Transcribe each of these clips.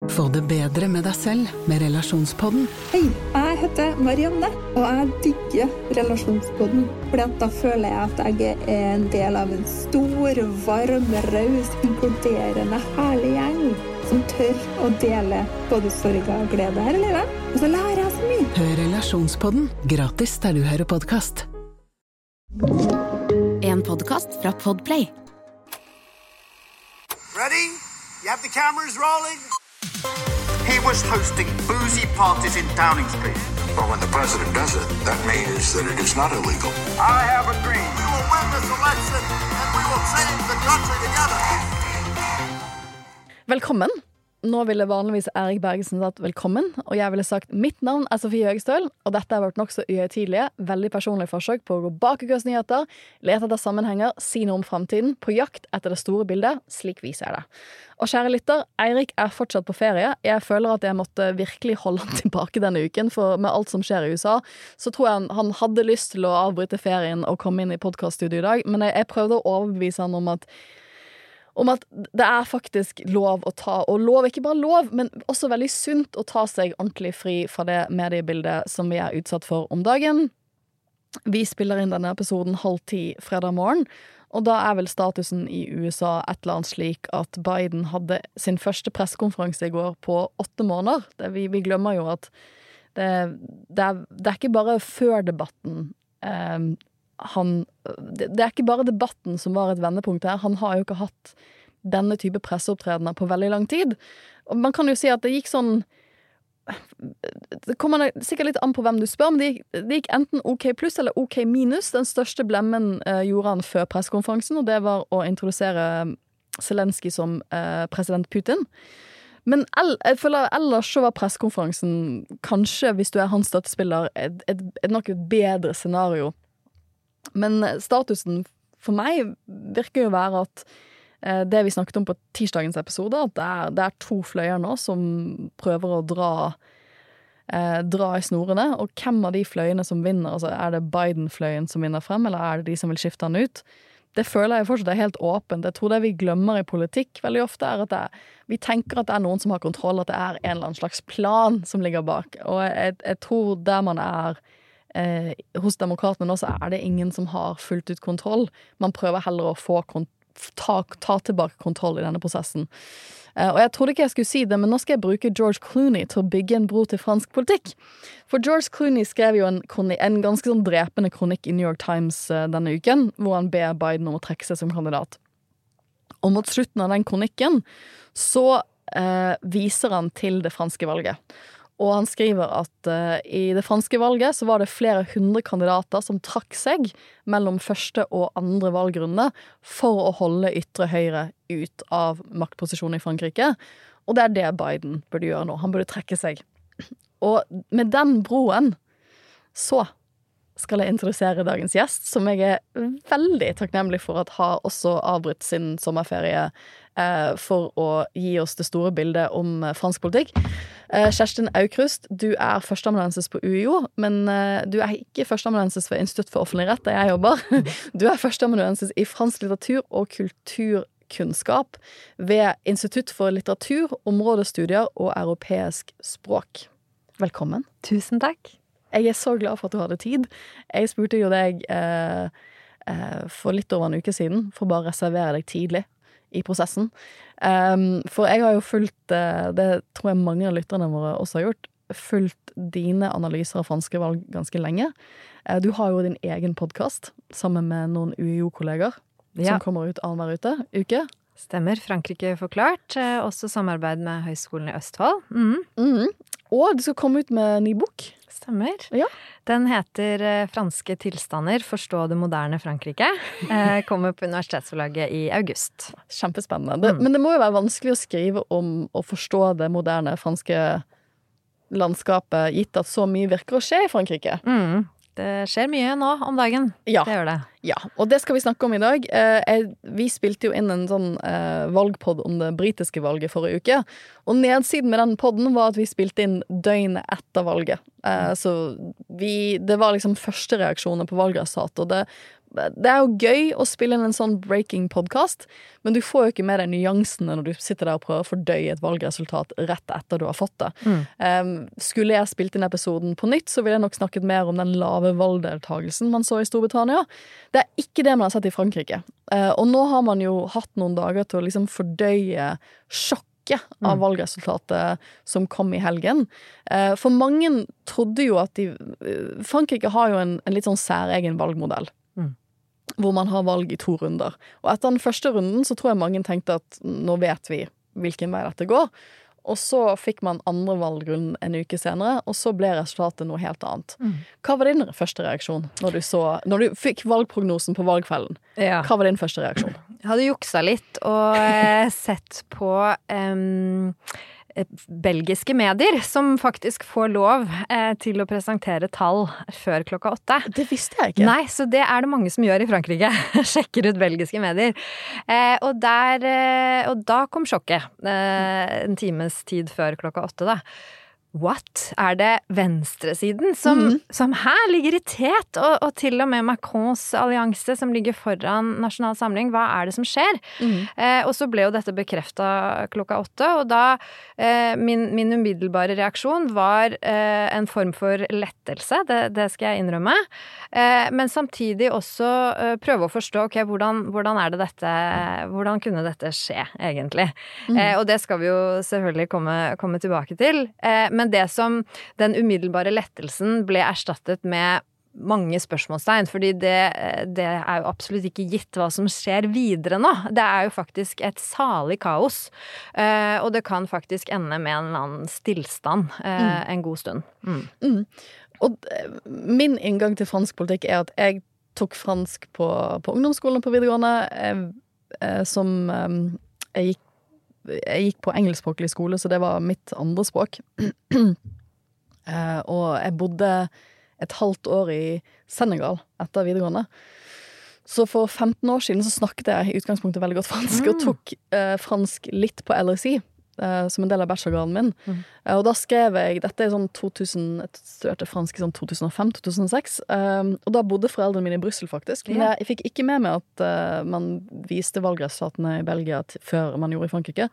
Få det bedre med deg selv med Relasjonspodden. Hei, jeg heter Marianne, og jeg digger Relasjonspodden. Fordi at da føler jeg at jeg er en del av en stor, varm, raus, inkluderende, herlig gjeng som tør å dele både sorg og glede her i livet. Og så lærer jeg så mye. Hør Relasjonspodden gratis der du hører podcast. En podcast fra Podplay. Ready? You have the cameras rolling? He was hosting boozy parties in Downing Street. But when the president does it, that means that it is not illegal. I have a dream. We will win this election and we will save the country together. Velkommen. Nå ville vanligvis Erik Bergesen sagt velkommen, og jeg ville sagt mitt navn er Sofie Høgstøl, og dette har vært nok så uhøytidelige, veldig personlige forsøk på å gå bak ukas nyheter, lete etter sammenhenger, si noe om fremtiden, på jakt etter det store bildet, slik vi ser det. Og kjære lytter, Eirik er fortsatt på ferie. Jeg føler at jeg måtte virkelig holde han tilbake denne uken, for med alt som skjer i USA, så tror jeg han hadde lyst til å avbryte ferien og komme inn i podcaststudio i dag, men jeg prøvde å overbevise han om at det er faktisk lov å ta, og lov, ikke bare lov, men også veldig sunt å ta seg ordentlig fri fra det mediebildet som vi er utsatt for om dagen. Vi spiller inn denne episoden 9:30 fredag morgen, og da er vel statusen i USA et eller annet slik at Biden hadde sin første pressekonferanse i går på 8 måneder. Vi glemmer jo at det er ikke bare før debatten det er ikke bare debatten som var et vendepunkt her. Han har jo ikke hatt denne type presseopptredener på veldig lang tid. Og man kan jo si at det gikk sånn, det kommer sikkert litt an på hvem du spør, men det gikk enten OK pluss eller OK minus. Den største blemmen gjorde han før pressekonferansen, og det var å introdusere Zelensky som president Putin. Men jeg føler ellers så var pressekonferansen kanskje, hvis du er hans støttespiller, nok et bedre scenario. Men statusen for meg virker jo å være at det vi snakket om på tirsdagens episode, at det er 2 fløyer nå som prøver å dra i snorene, og hvem av de fløyene som vinner, altså er det Biden-fløyen som vinner frem, eller er det de som vil skifte han ut? Det føler jeg fortsatt er helt åpent. Jeg tror det vi glemmer i politikk veldig ofte er at vi tenker at det er noen som har kontroll, at det er en eller annen slags plan som ligger bak, og jeg tror der man er hos demokratene nå, så er det ingen som har fullt ut kontroll. Man prøver heller å ta tilbake kontroll i denne prosessen. Og jeg trodde ikke jeg skulle si det, men nå skal jeg bruke George Clooney til å bygge en bro til fransk politikk. For George Clooney skrev jo en ganske sånn drepende kronikk i New York Times denne uken, hvor han ber Biden om å trekke seg som kandidat. Og mot slutten av den kronikken så viser han til det franske valget. Og han skriver at i det franske valget så var det flere 100 kandidater som trakk seg mellom første og andre valgrunde for å holde ytre høyre ut av maktposisjonen i Frankrike. Og det er det Biden burde gjøre nå. Han burde trekke seg. Og med den broen så skal jeg introdusere dagens gjest, som jeg er veldig takknemlig for at har også avbrutt sin sommerferie for å gi oss det store bildet om fransk politikk. Kjerstin Aukrust, du er førsteamanuensis på UiO, men du er ikke førsteamanuensis ved Institutt for offentlig rett, der jeg jobber. Du er førsteamanuensis i fransk litteratur og kulturkunnskap ved Institutt for litteratur, områdestudier og europeisk språk. Velkommen. Tusen takk. Jeg er så glad for at du hadde tid. Jeg spurte jo deg for litt over en uke siden, for bare å reservere deg tidlig i prosessen. For jeg har jo fulgt, det tror jeg mange av lytterne våre også har gjort, fulgt dine analyser av franske valg ganske lenge. Du har jo din egen podcast sammen med noen UiO-kolleger som kommer ut annenhver uke. Stemmer, Frankrike forklart. Også samarbeid med Høgskolen i Østfold. Og du skal komme ut med en ny bok. Stemmer. Ja. Den heter Franske tilstander, forstå det moderne Frankrike. Kommer på universitetsforlaget i august. Kjempespennende. Men det må jo være vanskelig å skrive om å forstå det moderne franske landskapet, gitt at så mye virker å skje i Frankrike. Det skjer mye nå om dagen. Ja. Det gjør det. Ja, og det skal vi snakke om i dag. Vi spilte jo inn en sånn valgpodd om det britiske valget forrige uke, og nedsiden med den podden var at vi spilte inn døgnet etter valget. Så det var liksom første reaksjoner på valgresultatet, og det jo gøy å spille inn en sånn breaking-podcast, men du får jo ikke med deg nyansene når du sitter der og prøver å fordøye et valgresultat rett etter du har fått det. Skulle jeg spilt inn episoden på nytt, så ville jeg nok snakket mer om den lave valgdeltagelsen man så i Storbritannia. Det ikke det man har sett i Frankrike. Og nå har man jo hatt noen dager til å liksom fordøye sjokk av valgresultatet som kom i helgen. For mange trodde jo at Frankrike har jo en litt sånn særegen valgmodell, hvor man har valg i 2 runder. Og etter den første runden så tror jeg mange tenkte at nå vet vi hvilken vei dette går. Og så fikk man andre valgrunden en uke senere, og så ble resultatet noe helt annet. Hva var din første reaksjon når du fikk valgprognosen på valgkvelden? Ja. Hva var din første reaksjon? Jeg hadde juksa litt og sett på belgiske medier som faktisk får lov til å presentere tall før klokka 8. Det visste jeg ikke. Nei, så det det mange som gjør i Frankrike. Sjekker ut belgiske medier. Og da kom sjokket. En times tid før klokka 8 da. What? Det venstresiden som her ligger i tet, og til og med Macrons allianse som ligger foran Nasjonal Samling? Hva det som skjer? Og så ble jo dette bekreftet klokka 8, og da min umiddelbare reaksjon var en form for lettelse, det skal jeg innrømme, men samtidig også prøve å forstå, ok, hvordan hvordan kunne dette skje egentlig? Og det skal vi jo selvfølgelig komme tilbake til, men den umiddelbare lettelsen ble erstattet med mange spørsmålstegn, fordi det jo absolutt ikke gitt hva som skjer videre nå. Det jo faktisk et salig kaos, og det kan faktisk ende med en eller annen stillstand en god stund. Og min inngang til fransk politikk at jeg tok fransk på ungdomsskolen på videregående, som jeg gikk på engelskspråklig skole, så det var mitt andre språk. Og jeg bodde et halvt år i Senegal etter videregående. Så for 15 år siden så snakket jeg i utgangspunktet veldig godt fransk, og tok fransk litt på LSI, som en del av bachelorgraden min. Og da skrev jeg, dette sånn 2000, jeg studerte fransk i sånn 2005-2006, og da bodde foreldrene mine i Brussel faktisk. Men jeg fikk ikke med meg at man viste valgresultatene i Belgia før man gjorde i Frankrike.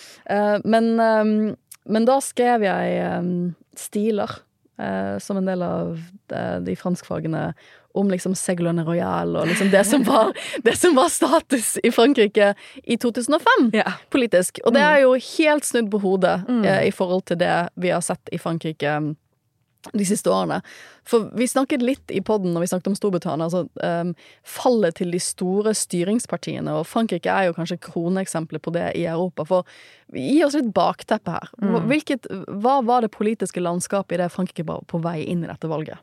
Men da skrev jeg stiler som en del av de franskfagene om liksom Ségolène Royal og liksom det som var status i Frankrike i 2005 politisk. Og det jo helt snudd på hodet i forhold til det vi har sett i Frankrike de siste årene. For vi snakket litt i podden når vi snakket om Storbritannia, altså fallet til de store styringspartiene, og Frankrike jo kanskje kroneksempler på det i Europa, for gi oss litt bakteppe her. Hva var det politiske landskapet i det Frankrike var på vei inn i dette valget?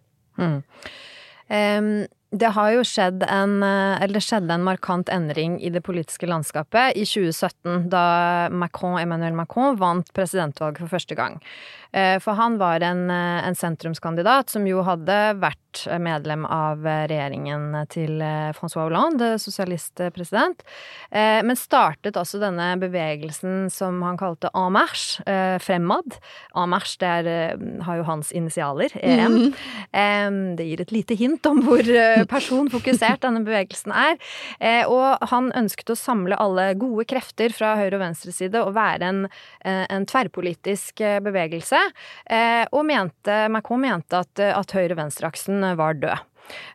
Det har jo skjedd det skjedde en markant endring i det politiske landskapet i 2017, da Emmanuel Macron vant presidentvalget for første gang. For han var en sentrumskandidat som jo hadde vært medlem av regjeringen til François Hollande, sosialistpresident, men startet også denne bevegelsen som han kalte En Marche, Fremad. En Marche, har jo hans initialer, EM. Det gir et lite hint om hvor personfokusert denne bevegelsen og han ønsket å samle alle gode krefter fra høyre- og venstre side og være en tverrpolitisk bevegelse, og Macron mente at høyre-venstre-aksen var død.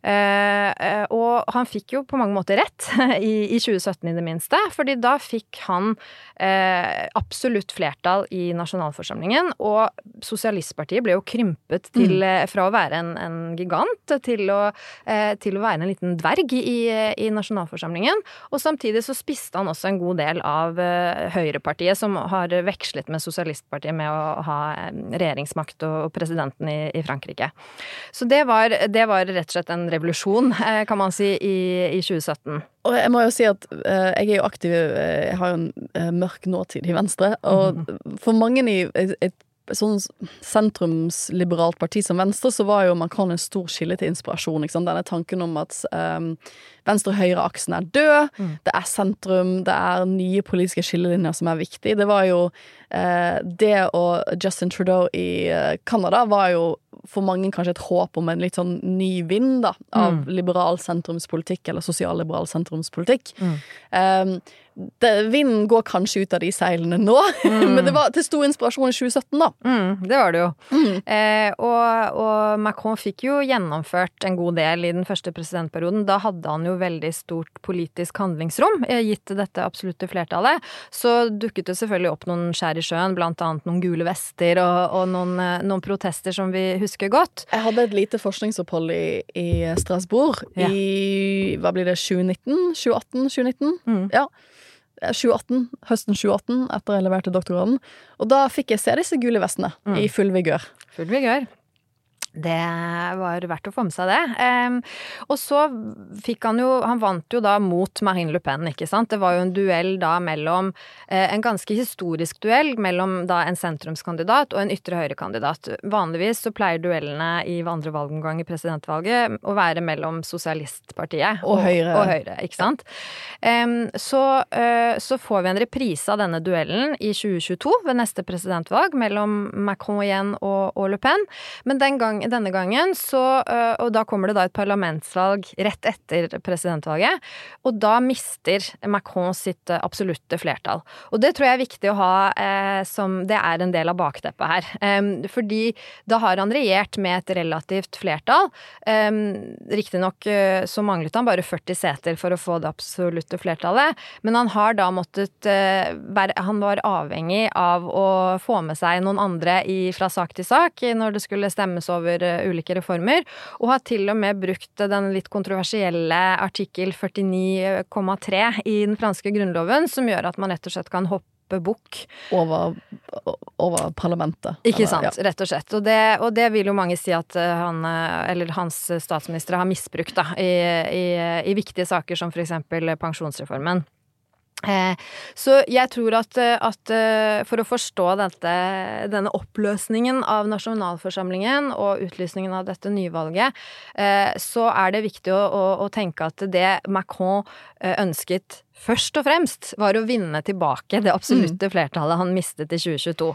Og han fikk jo på mange måter rett i 2017 i det minste, fordi da fikk han absolutt flertall i nasjonalforsamlingen, og Sosialistpartiet ble jo krympet fra å være en gigant til å være en liten dverg i nasjonalforsamlingen, og samtidig så spiste han også en god del av Høyrepartiet, som har vekslet med Sosialistpartiet med å ha regjeringsmakt og presidenten i Frankrike. Så det var rett og slett en revolusjon, kan man si, i 2017. Og jeg må jo si at jeg jo aktiv, jeg har jo en mørk nåtid i Venstre, og for mange i et sånn sentrumsliberalt parti som Venstre, så var jo Macron en stor kilde til inspirasjon, ikke sant? Denne tanken om at venstre-høyre-aksen død, det sentrum, det nye politiske skillelinjer som viktig. Det var jo det, og Justin Trudeau i Canada var jo for mange kanskje et håp om en litt sånn ny vind da, av liberal sentrumspolitikk eller sosialliberal sentrumspolitikk. Vinden går kanskje ut av de seilene nå, men det var til stor inspirasjon i 2017 da. Det var det jo. Og Macron fikk jo gjennomført en god del i den første presidentperioden. Da hadde han jo veldig stort politisk handlingsrom, gitt dette absolutte flertallet. Så dukket det selvfølgelig opp noen skjær i sjøen, blant annet noen gule vester og noen protester som vi husker godt. Jeg hadde et lite forskningsopphold i Strasbourg i, hva blir det, 2019? 2018? Ja. 2018, høsten 2018, etter jeg leverte doktorgraden. Og da fikk jeg se disse gule vestene i full vigør. Full vigør. Det var verdt å få med seg det. Og så fikk han vant jo da mot Marine Le Pen, ikke sant? Det var jo en duell da mellom, en ganske historisk duell mellom da en sentrumskandidat og en ytre høyrekandidat. Vanligvis så pleier duellene i andre valgomgang i presidentvalget å være mellom Sosialistpartiet og Høyre, ikke sant? Så får vi en reprise av denne duellen i 2022 ved neste presidentvalg mellom Macron igjen og Le Pen. Men denne gangen, og da kommer det da et parlamentsvalg rett etter presidentvalget, og da mister Macron sitt absolutte flertall. Og det tror jeg er viktig å ha som det er en del av bakteppet her. Fordi da har han regjert med et relativt flertall. Riktignok så manglet han bare 40 seter for å få det absolutte flertallet, men han har da han var avhengig av å få med seg noen andre fra sak til sak når det skulle stemmes over ulike reformer, og har til og med brukt den litt kontroversielle artikkel 49,3 i den franske grunnloven, som gjør at man rett og slett kan hoppe bukk over parlamentet. Ikke sant, rett og slett. Og det vil jo mange si at hans statsminister har misbrukt da, i viktige saker som for eksempel pensjonsreformen. Så jeg tror at for å forstå denne oppløsningen av nasjonalforsamlingen og utlysningen av dette nyvalget, så er det viktig å tenke at det Macron ønsket først og fremst var å vinne tilbake det absolutte flertallet han mistet i 2022.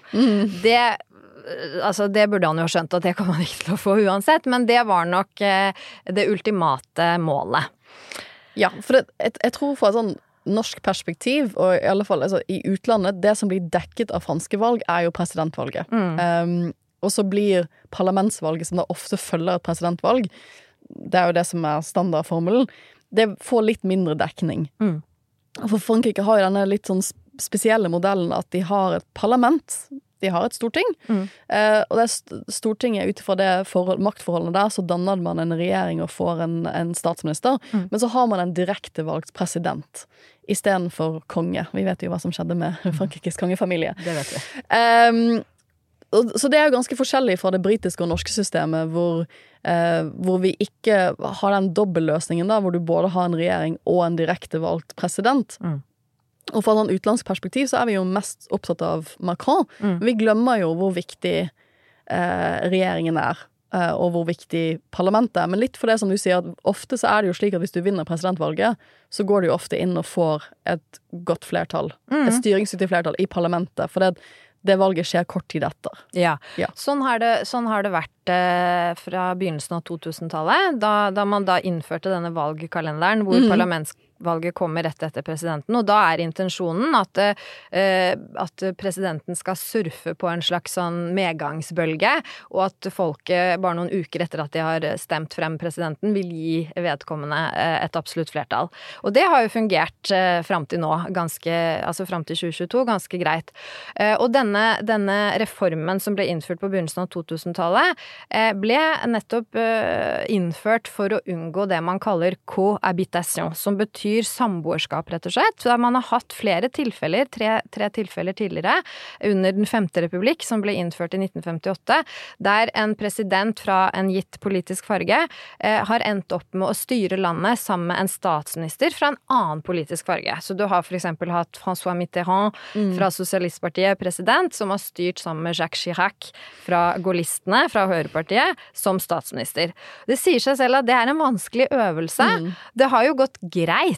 Det burde han jo ha skjønt at det kan man ikke til å få uansett, men det var nok det ultimate målet. Ja, for jeg tror for et sånn norsk perspektiv, og i alle fall i utlandet, det som blir dekket av franske valg er jo presidentvalget. Og så blir parlamentsvalget, som da ofte følger et presidentvalg, det er jo det som er standardformelen, det får litt mindre dekning. For Frankrike har jo denne litt sånn spesielle modellen at de har et parlament, de har et storting, og det Stortinget ut fra det maktforholdene der, så danner man en regjering og får en statsminister, men så har man en direkte valgt president i stedet for konge. Vi vet jo hva som skjedde med Frankrikes kongefamilie. Det vet vi. Så det er jo ganske forskjellig fra det britiske og norske systemet, hvor vi ikke har den dobbelløsningen da, hvor du både har en regjering og en direkte valgt president. Og fra et utenlandsk perspektiv så er vi jo mest opptatt av Macron. Vi glemmer jo hvor viktig regjeringen er, og hvor viktig parlamentet er. Men litt for det som du sier, at ofte så er det jo slik at hvis du vinner presidentvalget, så går du jo ofte inn og får et godt flertall, et styringsdyktig flertall i parlamentet, for det valget skjer kort tid etter. Ja. Sånn har det vært fra begynnelsen av 2000-tallet, da man da innførte denne valgkalenderen, hvor parlamentsvalget kommer rett etter presidenten, og da er intensjonen at presidenten skal surfe på en slags sånn medgangsbølge, og at folket bare noen uker etter at de har stemt frem presidenten vil gi vedkommende et absolutt flertall. Og det har jo fungert frem til nå, frem til 2022, ganske greit. Og denne reformen som ble innført på begynnelsen av 2000-tallet, ble nettopp innført for å unngå det man kaller cohabitation, som betyr samboerskap, rett og slett. Så man har hatt flere tilfeller, tre tilfeller tidligere, under den 5. republikk, som ble innført i 1958, der en president fra en gitt politisk farge har endt opp med å styre landet sammen med en statsminister fra en annen politisk farge. Så du har for eksempel hatt François Mitterrand fra Sosialistpartiet president, som har styrt sammen med Jacques Chirac fra Gaullistene, fra Høyrepartiet, som statsminister. Det sier seg selv at det er en vanskelig øvelse. Det har jo gått greit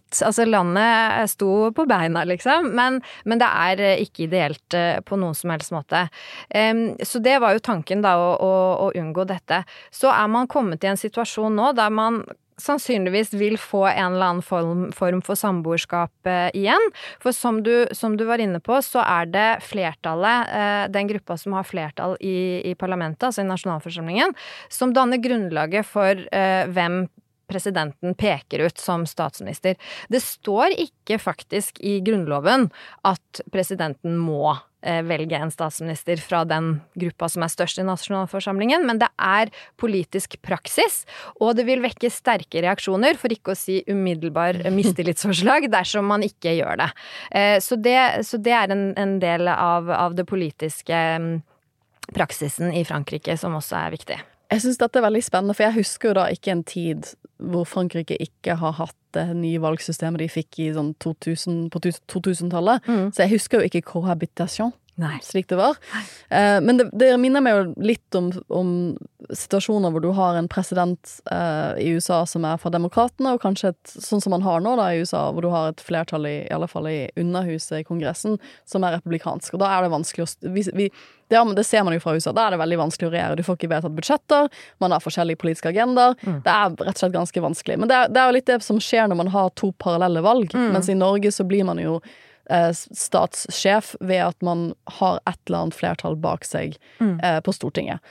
godt. Altså landet sto på beina liksom, men det ikke ideelt på noen som helst måte. Så det var jo tanken da å unngå dette. Så man kommet i en situasjon nå der man sannsynligvis vil få en eller annen form for samboerskap igjen. For som du var inne på, så det flertallet, den gruppa som har flertall i parlamentet, altså i nasjonalforsamlingen, som danner grunnlaget for hvem presidenten peker ut som statsminister. Det står ikke faktisk i grunnloven at presidenten må velge en statsminister fra den gruppa som størst i nasjonalforsamlingen, men det politisk praksis, og det vil vekke sterke reaksjoner, for ikke å si umiddelbar mistillitsforslag, dersom man ikke gjør det. Så det en del av det politiske praksisen i Frankrike som også viktig. Jeg synes dette veldig spennende, for jeg husker jo da ikke en tid hvor Frankrike ikke har hatt det nye valgsystemet de fikk i sånn på 2000-tallet. Så jeg husker jo ikke cohabitation, slik det var. Men det minner meg jo litt om situasjoner hvor du har en president i USA som fra demokratene, og kanskje sånn som man har nå da i USA, hvor du har et flertall i alle fall i underhuset i kongressen, som republikansk. Og da det vanskelig det ser man jo fra USA. Da det veldig vanskelig å regjere. Du får ikke vedtatt budsjetter, man har forskjellige politiske agendaer. Det rett og slett ganske vanskelig. Men det jo litt det som skjer når man har to parallelle valg. Mens i Norge så blir man jo statssjef ved at man har et eller annet flertall bak seg på Stortinget.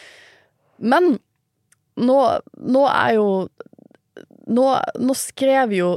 Men nå jo nå skrev jo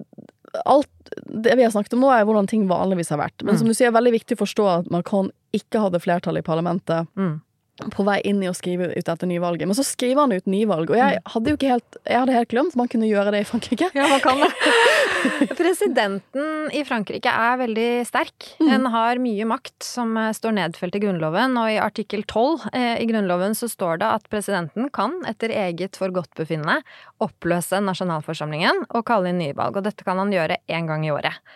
alt det vi har snakket om nå hvordan ting vanligvis har vært. Men som du sier, veldig viktig å forstå at Macron ikke hadde flertall i parlamentet på vei inn i å skrive ut etter nyvalget. Men så skriver han ut nyvalg, og jeg hadde helt glemt man kunne gjøre det i Frankrike. Ja, man kan det. Presidenten i Frankrike veldig sterk. Den har mye makt som står nedfelt i grunnloven, og i artikkel 12 i grunnloven så står det at presidenten kan etter eget forgodtbefinnende oppløse nasjonalforsamlingen og kalle inn nyvalg, og dette kan han gjøre en gang i året.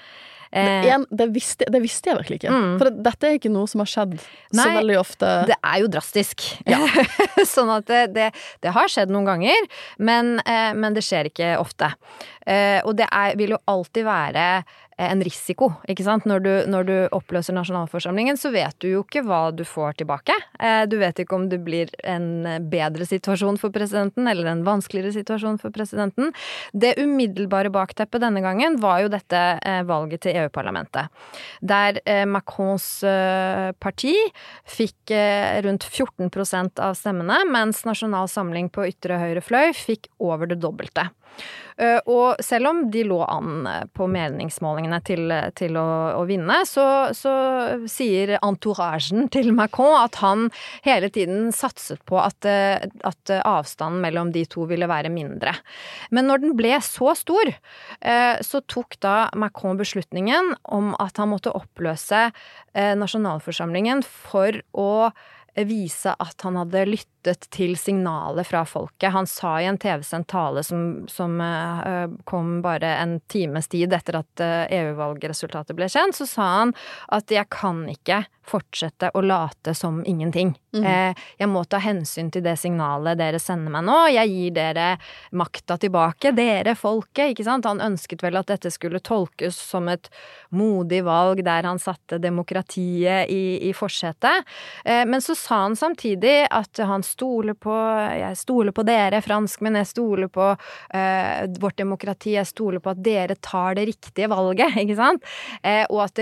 Det visste jeg virkelig ikke. For dette ikke noe som har skjedd så veldig ofte. Det jo drastisk. Ja. Sånn at det har skjedd noen ganger, men det skjer ikke ofte. Og det vil jo alltid være en risiko, ikke sant? Når du oppløser nasjonalforsamlingen, så vet du jo ikke hva du får tilbake. Du vet ikke om det blir en bedre situasjon for presidenten, eller en vanskeligere situasjon for presidenten. Det umiddelbare bakteppet denne gangen var jo dette valget til EU-parlamentet, der Macrons parti fikk rundt 14% av stemmene, mens Nasjonal Samling på ytre høyre fløy fikk over det dobbelte. Og selv om de lå an på meningsmålingene til å vinne, så sier entouragen til Macron at han hele tiden satset på at avstanden mellom de to ville være mindre. Men når den ble så stor, så tok da Macron beslutningen om at han måtte oppløse nasjonalforsamlingen for å vise at han hadde lyttet til signalet fra folket. Han sa i en TV-sendt tale som kom bare en times tid etter at EU-valgresultatet ble kjent, så sa han at jeg kan ikke fortsette å late som ingenting. Jeg må ta hensyn til det signalet dere sender meg nå. Jeg gir dere makta tilbake, dere folket, ikke sant? Han ønsket vel at dette skulle tolkes som et modig valg der han satte demokratiet i forsetet. Men så sa han samtidig at jeg stoler på dere franskmenn, jeg stoler på vårt demokrati, jeg stoler på at dere tar det riktige valget, ikke sant? Og at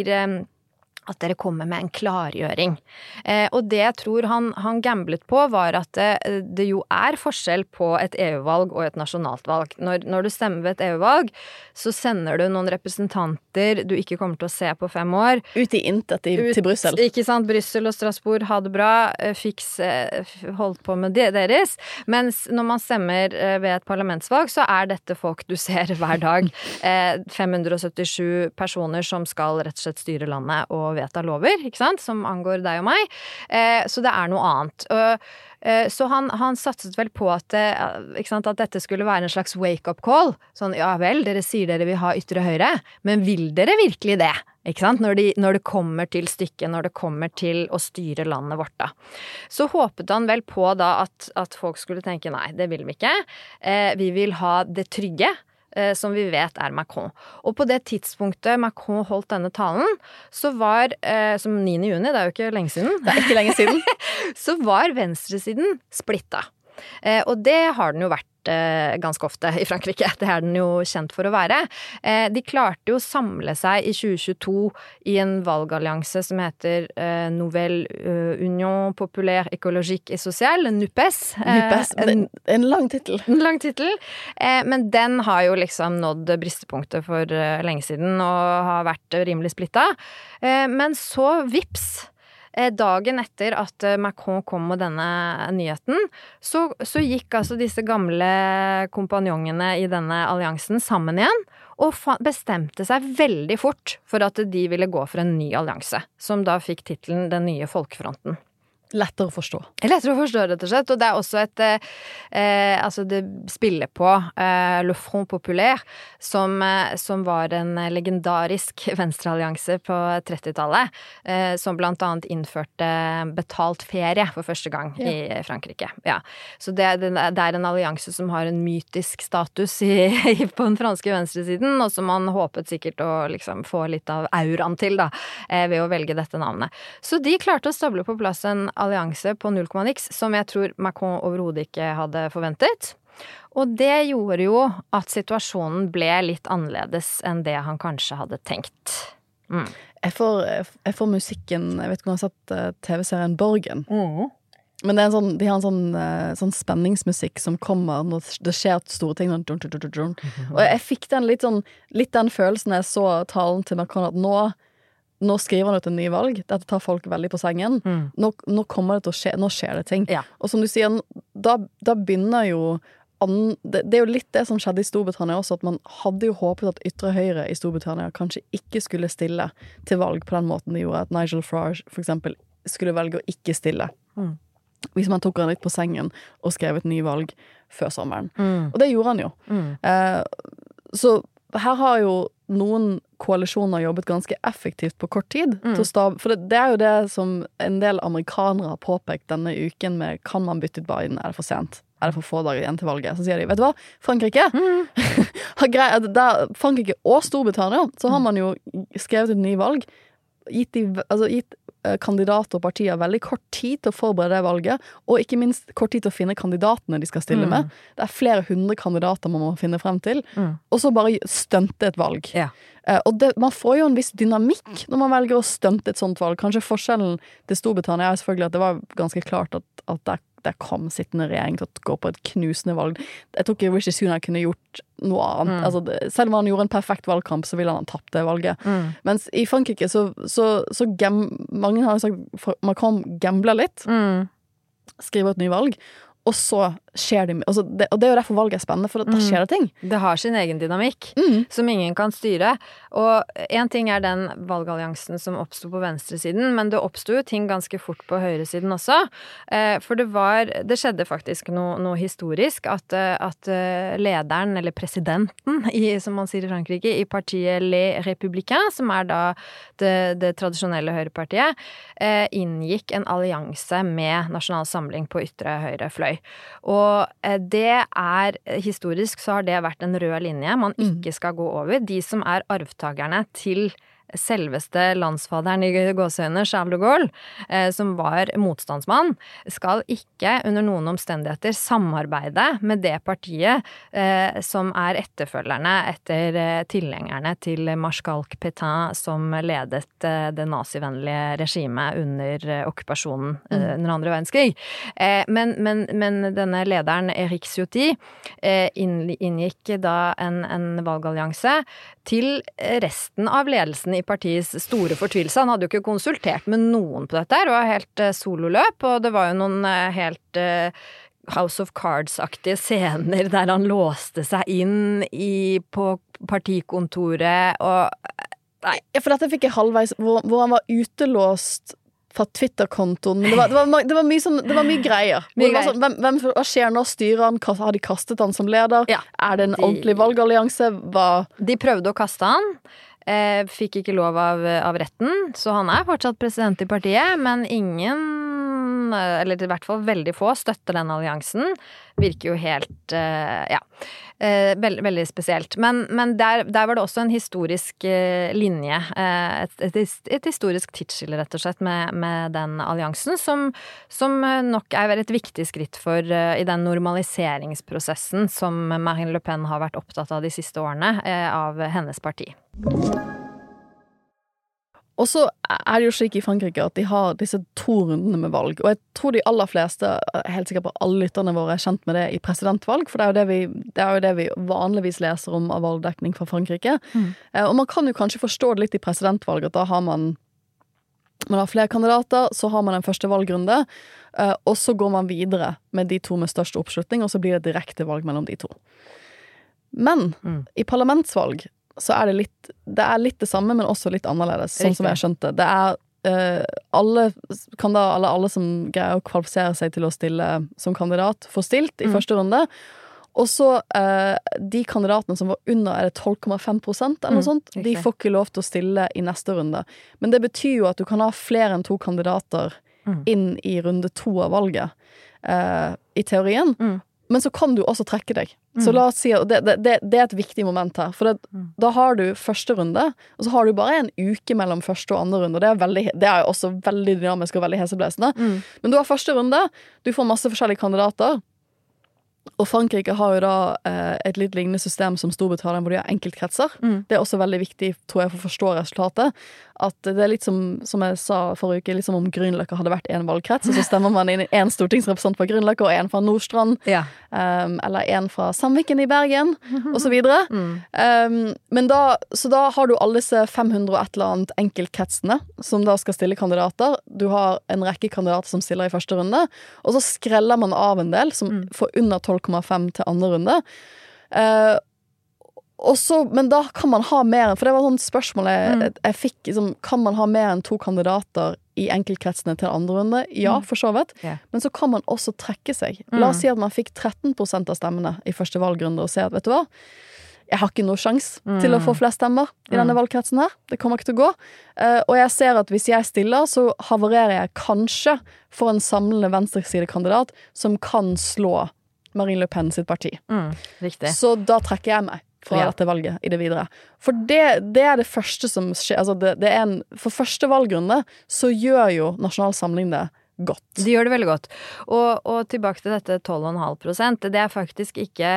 dere kommer med en klargjøring. Og det jeg tror han gamblet på var at det jo forskjell på et EU-valg og et nasjonalt valg. Når du stemmer ved et EU-valg, så sender du noen representanter du ikke kommer til å se på 5 år. Ut i intet til Brussel. Ikke sant? Brussel og Strasbourg, ha det bra, holdt på med deres. Mens når man stemmer ved et parlamentsvalg, så dette folk du ser hver dag. 577 personer som skal rett og slett styre landet og vedta lover, ikke sant, som angår deg og meg. Så det noe annet. Så han satset vel på at dette skulle være en slags wake-up call. Sånn, ja vel, dere sier dere vil ha ytre høyre, men vil dere virkelig det? Ikke sant? Når det kommer til stykket, når det kommer til å styre landet vårt da. Så håpet han vel på da at folk skulle tenke, nei, det vil vi ikke. Vi vil ha det trygge. som vi vet Macron. Og på det tidspunktet Macron holdt denne talen, så var, som 9. juni, det jo ikke lenge siden. Det ikke lenge siden. Så var venstresiden splitta. Og det har den jo vært ganske ofte i Frankrike. Det den jo kjent for å være. De klarte jo å samle seg i 2022 i en valgallianse som heter Nouvelle Union Populaire Écologique et Sociale, NUPES. NUPES, en lang titel. En lang titel. Men den har jo liksom nådd bristepunktet for lenge siden og har vært rimelig splitta. Men så vips, dagen etter at Macron kom med denne nyheten, så gikk altså disse gamle kompanjongene i denne alliansen sammen igjen, og bestemte seg veldig fort for at de ville gå for en ny allianse, som da fikk titelen Den nye folkefronten. Lettere å forstå. Lettere å forstå, rett og slett. Og det også et altså det spiller på Le Front Populaire, som var en legendarisk venstreallianse på 30-tallet, som blant annet innførte betalt ferie for første gang i Frankrike. Ja. Så det en allianse som har en mytisk status på den franske venstresiden, og som man håpet sikkert å liksom få litt av auraen til da, ved å velge dette navnet. Så de klarte å stable på plass en allianse på 0,x, som jeg tror Macron overhodet ikke hadde forventet. Og det gjorde jo at situasjonen ble litt annerledes enn det han kanskje hadde tenkt. Jeg får musikken, jeg vet ikke om jeg har sett TV-serien Borgen. Men det de har en sånn spenningsmusikk som kommer når det skjer store ting. Og jeg fikk litt den følelsen jeg så talen til Macron, at nå skriver han ut en ny valg. Dette tar folk veldig på sengen. Nå kommer det til å skje, nå skjer det ting. Ja. Og som du sier, da begynner jo det jo litt det som skjedde i Storbritannia også, at man hadde jo håpet at ytre høyre i Storbritannia kanskje ikke skulle stille til valg på den måten de gjorde, at Nigel Farage for eksempel skulle velge å ikke stille. Hvis man tok han litt på sengen og skrev et ny valg før sommeren. Og det gjorde han jo. Så her har jo noen koalisjoner jobbet ganske effektivt på kort tid. For det jo det som en del amerikanere har påpekt denne uken med, kan man bytte ut Biden? Det for sent? Det for få dager igjen til valget? Så sier de, vet du hva? Frankrike? Frankrike og Storbritannia, så har man jo skrevet et ny valg, gitt kandidater og partier veldig kort tid til å forberede det valget, og ikke minst kort tid til å finne kandidatene de skal stille med. Det flere hundre kandidater man må finne frem til, og så bare stunte et valg. Ja. Og man får jo en viss dynamikk når man velger å stunte et sånt valg. Kanskje forskjellen til Storbritannia selvfølgelig at det var ganske klart at der kom sittende regjering til å gå på et knusende valg. Jeg tror ikke Rishi Sunak kunne gjort noe annet. Altså, selv om han gjorde en perfekt valgkamp, så ville han ha tapt det valget. Mens i Frankrike mange har sagt Macron gambler litt, skriver et ny valg, og så skjer det, og det jo derfor valget spennende, for da skjer det ting. Det har sin egen dynamikk, som ingen kan styre. Og en ting den valgalliansen som oppstod på venstresiden, men det oppstod jo ting ganske fort på høyresiden også. For det skjedde faktisk noe historisk, at lederen, eller presidenten, som man sier i Frankrike, i partiet Les Républicains, som da det tradisjonelle høyrepartiet, inngikk en allianse med Nasjonal Samling på ytre høyre fløy. Og det historisk så har det vært en rød linje man ikke skal gå over. De som arvtagerne til selveste landsfaderen i gåseøyne, Charles de Gaulle, som var motstandsmann, skal ikke under noen omstendigheter samarbeide med det partiet som etterfølgerne etter tilhengerne til Marskalk Pétain, som ledet det nazivennlige regimet under okkupasjonen under andre verdenskrig. Men denne lederen, Éric Ciotti, inngikk da en valgallianse til resten av ledelsen i partiets store fortvilelse. Han hadde jo ikke konsultert med noen på dette, det var helt sololøp, og det var jo noen helt House of Cards-aktige scener der han låste seg inn på partikontoret, og nei, for dette fikk jeg halvveis, hvor han var utelåst fra Twitter-kontoen, men det var mye greier. Hva skjer nå? Styrer han? Har de kastet han som leder? Ja. Det en ordentlig valgallianse? De prøvde å kaste han, fikk ikke lov av retten, så han fortsatt president i partiet, men ingen Pen, eller i hvert fall veldig få, støtter den alliansen. Virker jo helt, veldig spesielt. Men der var det også en historisk linje, et historisk tidsskille rett og slett med den alliansen, som nok et viktig skritt for i den normaliseringsprosessen som Marine Le Pen har vært opptatt av de siste årene av hennes parti. Og så det jo slik i Frankrike at de har disse 2 rundene med valg, og jeg tror de aller fleste, helt sikkert på alle lytterne våre, kjent med det i presidentvalg, for det jo det vi vanligvis leser om av valgdekning fra Frankrike. Og man kan jo kanskje forstå det litt i presidentvalg, at da har man har flere kandidater, så har man en første valgrunde, og så går man videre med de 2 med størst oppslutning, og så blir det direkte valg mellom de 2. Men i parlamentsvalg så det litt det samme, men også litt annerledes, sånn som jeg skjønte. Det alle som greier å kvalifisere seg til å stille som kandidat, får stilt i første runde, og så de kandidatene som var under 12,5% eller noe sånt, de får ikke lov til å stille i neste runde. Men det betyr jo at du kan ha flere enn 2 kandidater inn i runde 2 av valget, i teorien. Men så kan du også trekke deg. Så la oss si at det et viktig moment her. For da har du første runde, og så har du bare en uke mellom første og andre runde. Og det jo også veldig dynamisk og veldig heseblesende. Men du har første runde, du får masse forskjellige kandidater. Og Frankrike har jo da et litt lignende system som Storbritannia, hvor de har enkeltkretser. Det også veldig viktig, tror jeg, for å forstå resultatet. At det litt som jeg sa forrige uke, liksom om Grünerløkka hadde vært en valgkrets, og så stemmer man inn en stortingsrepresentant fra Grünerløkka, og en fra Nordstrand, eller en fra Sandviken i Bergen, og så videre. Så da har du alle disse 500 og et eller annet enkeltkretsene, som da skal stille kandidater. Du har en rekke kandidater som stiller i første runde, og så skreller man av en del, som får under 12,5 til andre runde. Men da kan man ha mer, for det var sånn spørsmål jeg fikk, liksom, kan man ha mer enn 2 kandidater i enkeltkretsene til andre runde? Ja, for så vidt. Men så kan man også trekke seg. La oss si at man fikk 13% av stemmene i første valgrunde, og se at, vet du hva, jeg har ikke noe sjans til å få flest stemmer i denne valgkretsen her. Det kommer ikke til å gå. Og jeg ser at hvis jeg stiller, så havarerer jeg kanskje for en samlende venstresidekandidat som kan slå Marine Le Pen sitt parti. Riktig. Så da trekker jeg meg fra dette valget i det videre. For det det første som skjer, altså for første valgrunde så gjør jo Nasjonal Samling det godt. De gjør det veldig godt. Og tilbake til dette 12,5%, det faktisk ikke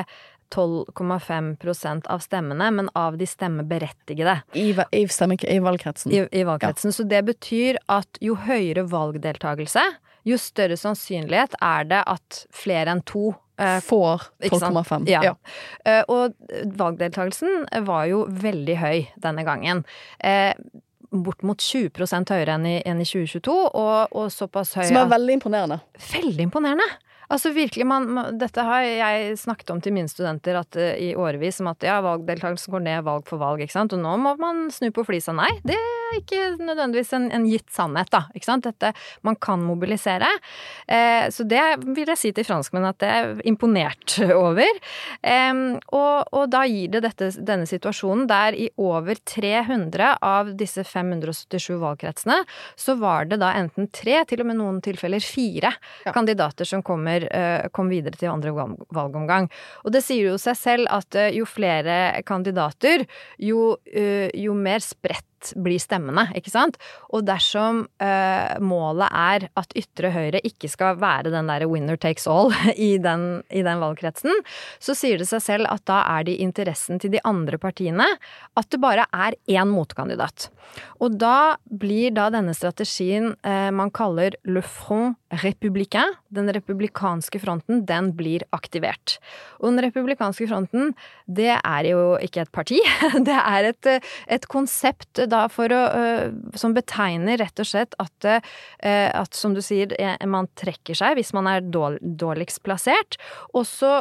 12,5% av stemmene, men av de stemmeberettigede. I valgkretsen. I valgkretsen. Så det betyr at jo høyere valgdeltagelse, jo større sannsynlighet det at flere enn 2 får 12,5. Ja. Og valgdeltagelsen var jo veldig høy denne gangen. Bort mot 20% høyere enn i 2022, og såpass høy. Som veldig imponerende. Veldig imponerende! Altså virkelig, dette har jeg snakket om til mine studenter i årevis, som at valgdeltagelsen går ned valg for valg, ikke sant? Og nå må man snu på flisa. Nei, det ikke nødvendigvis en gitt sannhet da, ikke sant? Dette man kan mobilisere. Så det vil jeg si til franskmenn at det imponert over. Og da gir det denne situasjonen der i over 300 av disse 577 valgkretsene, så var det da enten 3, til og med noen tilfeller 4 kandidater som kom videre til andre valgomgang. Og det sier jo seg selv at jo flere kandidater, jo mer spredt blir stemmene, ikke sant? Og dersom målet at ytre høyre ikke skal være den der winner takes all i den valgkretsen, så sier det seg selv at da det i interessen til de andre partiene at det bare én motkandidat. Og da blir denne strategien man kaller le front républicain, den republikanske fronten, den blir aktivert. Og den republikanske fronten, det jo ikke et parti, det et konsept da som betegner rett og slett at som du sier, man trekker seg hvis man dårligst plassert, og så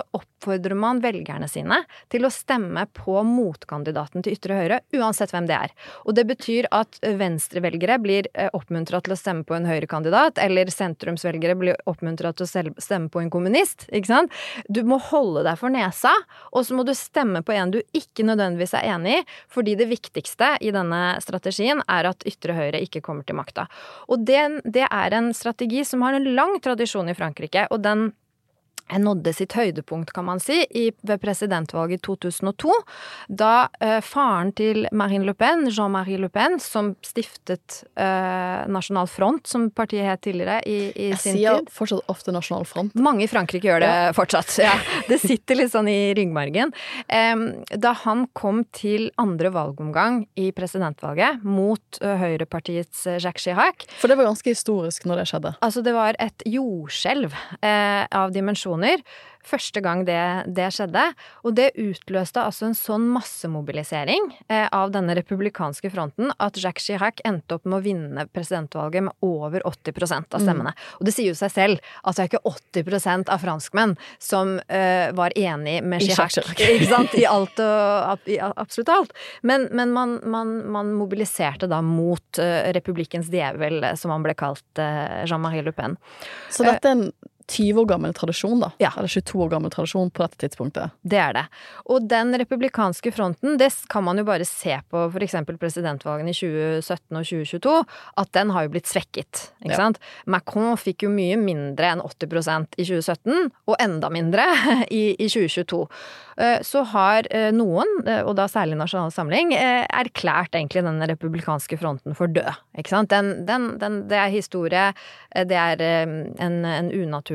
oppfordrer man velgerne sine til å stemme på motkandidaten til ytre høyre, uansett hvem det Og det betyr at venstrevelgere blir oppmuntret til å stemme på en høyrekandidat, eller sentrumsvelgere blir oppmuntret til å stemme på en kommunist, ikke sant? Du må holde deg for nesa, og så må du stemme på en du ikke nødvendigvis enig I, fordi det viktigste I denne strategien at ytre høyre ikke kommer til makta. Og det en strategi som har en lang tradisjon I Frankrike, og den nådde sitt høydepunkt, kan man si, ved presidentvalget I 2002, da faren til Marine Le Pen, Jean-Marie Le Pen, som stiftet National Front, som partiet het tidligere I sin tid. Jeg sier fortsatt ofte National Front. Mange I Frankrike gjør det fortsatt. Ja. Det sitter litt sånn I ryggmargen. Da han kom til andre valgomgang I presidentvalget mot høyrepartiets Jacques Chirac. For det var ganske historisk når det skjedde. Altså det var et jordskjelv av dimensjoner. Første gang det skjedde, og det utløste altså en sånn massemobilisering av denne republikanske fronten at Jacques Chirac endte opp med å vinne presidentvalget med over 80% av stemmene. Og det sier jo seg selv at det ikke 80% av franskmenn som var enig med Chirac, ikke sant? I alt og I absolutt alt. Men man mobiliserte da mot republikkens djevel, som han ble kalt Jean-Marie Le Pen. Så dette en 20 år gammel tradisjon da, ja. Eller 22 år gammel tradisjon på dette tidspunktet. Det det. Og den republikanske fronten, det kan man jo bare se på for eksempel presidentvalgene I 2017 og 2022, at den har jo blitt svekket, ikke sant? Macron fikk jo mye mindre enn 80% I 2017, og enda mindre I 2022. Så har noen, og da særlig Nasjonal Samling, erklært egentlig den republikanske fronten for død, ikke sant? Det historie, det en unaturlig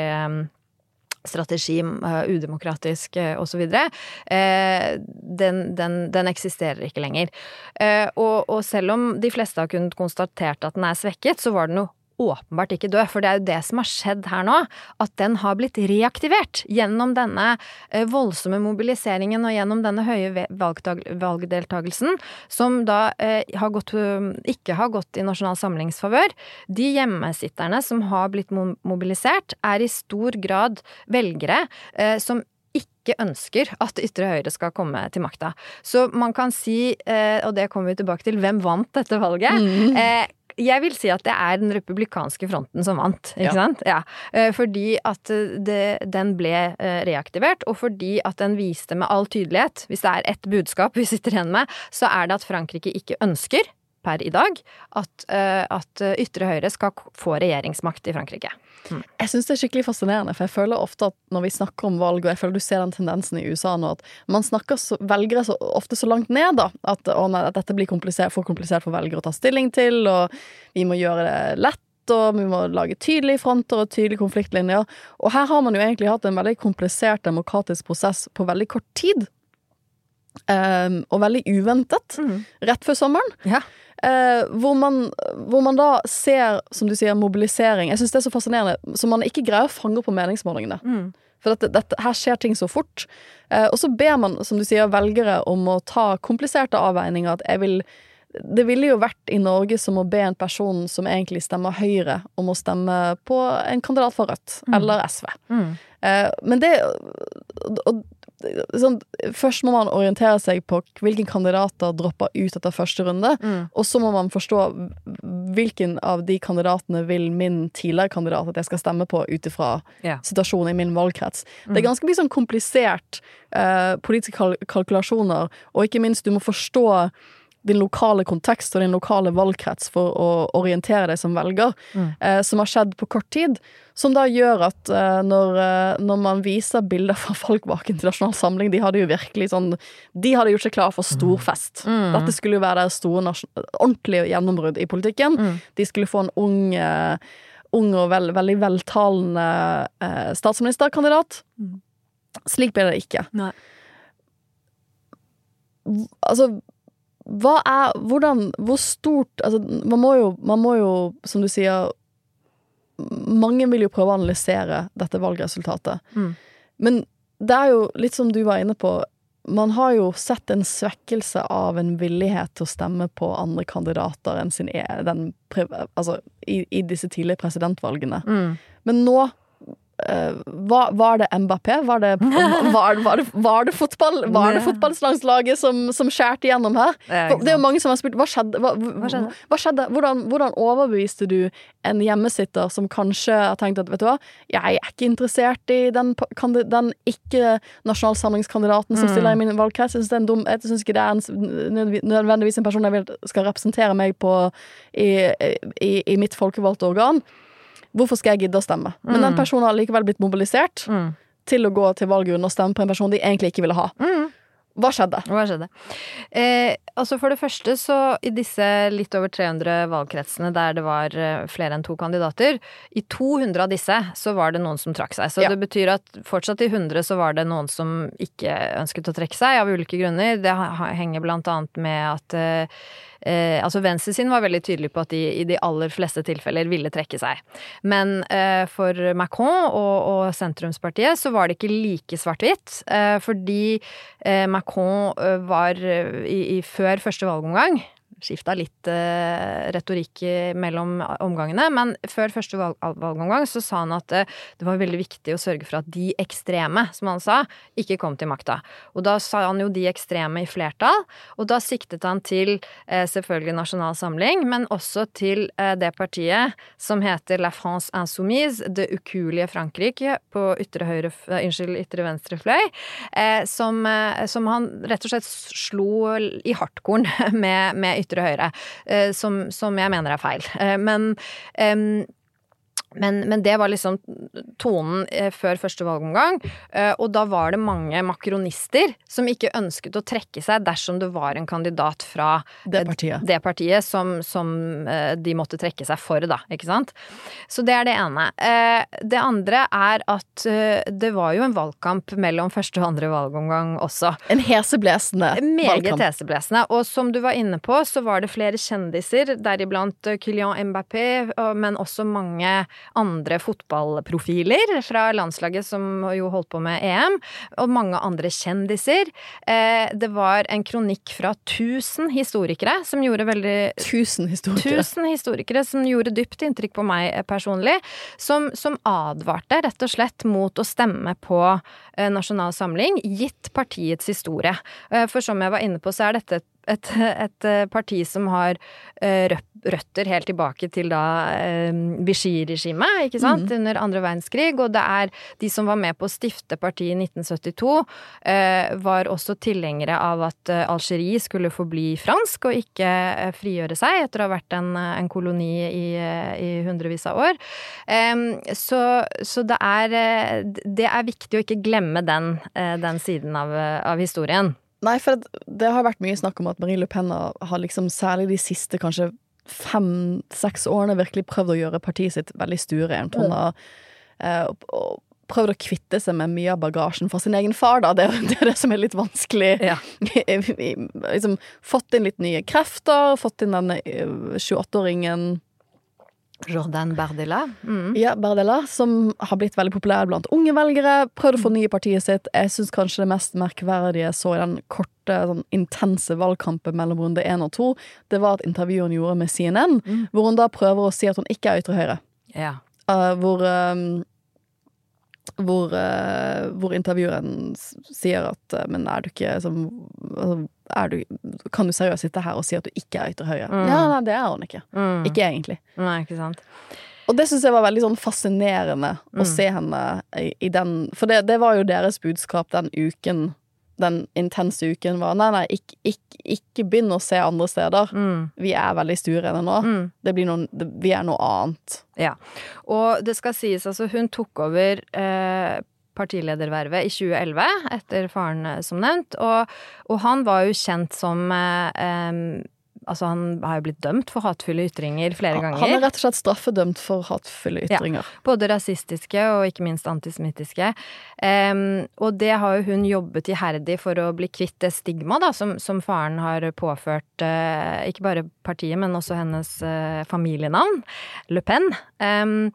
strategi, udemokratisk og så videre, den eksisterer ikke lenger. Og selv om de fleste har kunnet konstatert at den svekket, så var den jo åpenbart ikke død, for det jo det som har skjedd her nå, at den har blitt reaktivert gjennom denne voldsomme mobiliseringen og gjennom denne høye valgdeltagelsen, som da ikke har gått I Nasjonal Samlings favør. De hjemmesitterne som har blitt mobilisert, I stor grad velgere som ikke ønsker at ytre høyre skal komme til makta. Så man kan si, og det kommer vi tilbake til, hvem vant dette valget? Jeg vil si at det den republikanske fronten som vant, ikke sant? Ja. Fordi at den ble reaktivert, og fordi at den viste med all tydelighet, hvis det et budskap vi sitter igjen med, så det at Frankrike ikke ønsker per I dag at ytre høyre skal få regjeringsmakt I Frankrike. Jeg synes det skikkelig fascinerende, for jeg føler ofte at når vi snakker om valg, og jeg føler du ser den tendensen I USA nå, at man snakker velgere så ofte så langt ned da, at dette blir for komplisert for velgere å ta stilling til, og vi må gjøre det lett, og vi må lage tydelige fronter og tydelige konfliktlinjer. Og her har man jo egentlig hatt en veldig komplisert demokratisk prosess på veldig kort tid, og veldig uventet, rett før sommeren. Ja. Hvor man da ser, som du sier, mobilisering. Jeg synes det så fascinerende, så man ikke greier å fange på meningsmålingene. For her skjer ting så fort. Og så ber man, som du sier, velgere om å ta kompliserte avveininger, det ville jo vært I Norge som å be en person som egentlig stemmer Høyre om å stemme på en kandidat for Rødt, eller SV. Men det sånn, først må man orientere seg på hvilken kandidater dropper ut etter første runde, og så må man forstå hvilken av de kandidatene vil min tidligere kandidat at jeg skal stemme på utifra situasjonen I min valgkrets. Det ganske mye sånn komplisert politiske kalkulasjoner, og ikke minst du må forstå din lokale kontekst og din lokale valgkrets for å orientere deg som velger, som har skjedd på kort tid, som da gjør at når man viser bilder fra folkvaken til Nasjonal Samling, de hadde jo virkelig sånn, de hadde gjort seg klar for stor fest. Dette skulle jo være deres store ordentlige gjennombrudd I politikken. De skulle få en ung og veldig veltalende statsministerkandidat. Slik ble det ikke. Nei. Altså, hvor stort, altså man må jo, som du sier, mange vil jo prøve å analysere dette valgresultatet. Men det jo litt som du var inne på, man har jo sett en svekkelse av en villighet til å stemme på andre kandidater enn I disse tidlige presidentvalgene. Men nå var det Mbappé? Var det fotball? Var det fotballslagslaget som skjærte igjennom her? Det jo mange som har spurt, hva skjedde? Hva skjedde? Hvordan overbeviste du en hjemmesitter som kanskje har tenkt at, vet du hva, jeg ikke interessert i den ikke-nasjonalsamlingskandidaten som stiller i min valgkrets. Jeg synes ikke det nødvendigvis en person jeg skal representere meg på i mitt folkevalgte organ. Hvorfor skal jeg gidde å stemme? Men den personen har likevel blitt mobilisert til å gå til valgurnen og stemme på en person de egentlig ikke ville ha. Hva skjedde? Altså for det første så i disse litt over 300 valgkretsene der det var flere enn 2 kandidater, i 200 av disse så var det noen som trakk seg. Så det betyr at fortsatt i 100 så var det noen som ikke ønsket å trekke seg av ulike grunner. Det henger blant annet med at altså venstresiden var veldig tydelig på at de i de aller fleste tilfeller ville trekke seg. Men for Macron og sentrumspartiet så var det ikke like svart-hvitt, fordi Macron var før første valgomgang, skiftet litt retorikk mellom omgangene, men før første valgomgang så sa han at det var veldig viktig å sørge for at de ekstreme, som han sa, ikke kom til makta. Og da sa han jo de ekstreme i flertall, og da siktet han til selvfølgelig Nasjonal Samling, men også til det partiet som heter La France Insoumise, det ukuelige Frankrike på ytre venstre fløy, som han rett og slett slo i hardkorn med ytre høyre, som jeg mener feil. Men det var liksom tonen før første valgomgang, og da var det mange makronister som ikke ønsket å trekke seg dersom det var en kandidat fra det partiet som de måtte trekke seg for, da, ikke sant? Så det det ene. Det andre at det var jo en valgkamp mellom første og andre valgomgang også. En heseblesende valgkamp. Meget heseblesende, og som du var inne på, så var det flere kjendiser, deriblant Kylian Mbappé, men også mange andre fotballprofiler fra landslaget som jo holdt på med EM, og mange andre kjendiser. Det var en kronikk fra 1000 historikere som gjorde 1000 historikere som gjorde dypt inntrykk på meg personlig, som advarte rett og slett mot å stemme på Nasjonal Samling, gitt partiets historie. For som jeg var inne på, så dette et parti som har røtter helt tilbake til da Vichy-regimet, ikke sant, under andre verdenskrig, og det de som var med på å stifte partiet i 1972, var også tilhengere av at Algerie skulle forbli fransk og ikke frigjøre seg etter å ha vært en koloni i hundrevis av år. Så det viktig å ikke glemme den siden av historien. Nei, for det har vært mye snakk om at Marine Le Pen har liksom særlig de siste kanskje 5-6 årene virkelig prøvd å gjøre partiet sitt veldig stuerent. Hun har prøvd å kvitte seg med mye av bagasjen fra sin egen far, da. Det det som litt vanskelig. Ja. Liksom, fått inn litt nye krefter, fått inn den 28-åringen Jordan Bardella. Ja, Bardella, som har blitt veldig populær blant unge velgere, prøvde å fornye partiet sitt. Jeg synes kanskje det mest merkverdige så i den korte, sånn intense valgkampen mellom runde 1 og 2, det var et intervju hun gjorde med CNN, hvor hun da prøver å si at hun ikke ytre høyre. Ja. Hvor intervjueren sier at men du ikke som kan du seriøst sitte her og si at du ikke ytre høyre? Ja, nei, det hun ikke. Ikke egentlig. Nei, ikke sant. Og det synes jeg var veldig sånn fascinerende å se henne i den, for det var jo deres budskap den uken, den intense uken var, nei, ikke begynn å se andre steder. Vi veldig sture nå. Vi noe annet. Ja, og det skal sies, altså hun tok over partiledervervet i 2011, etter faren som nevnt, og han var jo kjent som altså han har jo blitt dømt for hatefulle ytringer flere ganger. Han rett og slett straffedømt for hatefulle ytringer. Ja, både rasistiske og ikke minst antisemittiske. Og det har jo hun jobbet iherdig for å bli kvitt det stigma da, som faren har påført ikke bare partiet, men også hennes familienavn, Le Pen.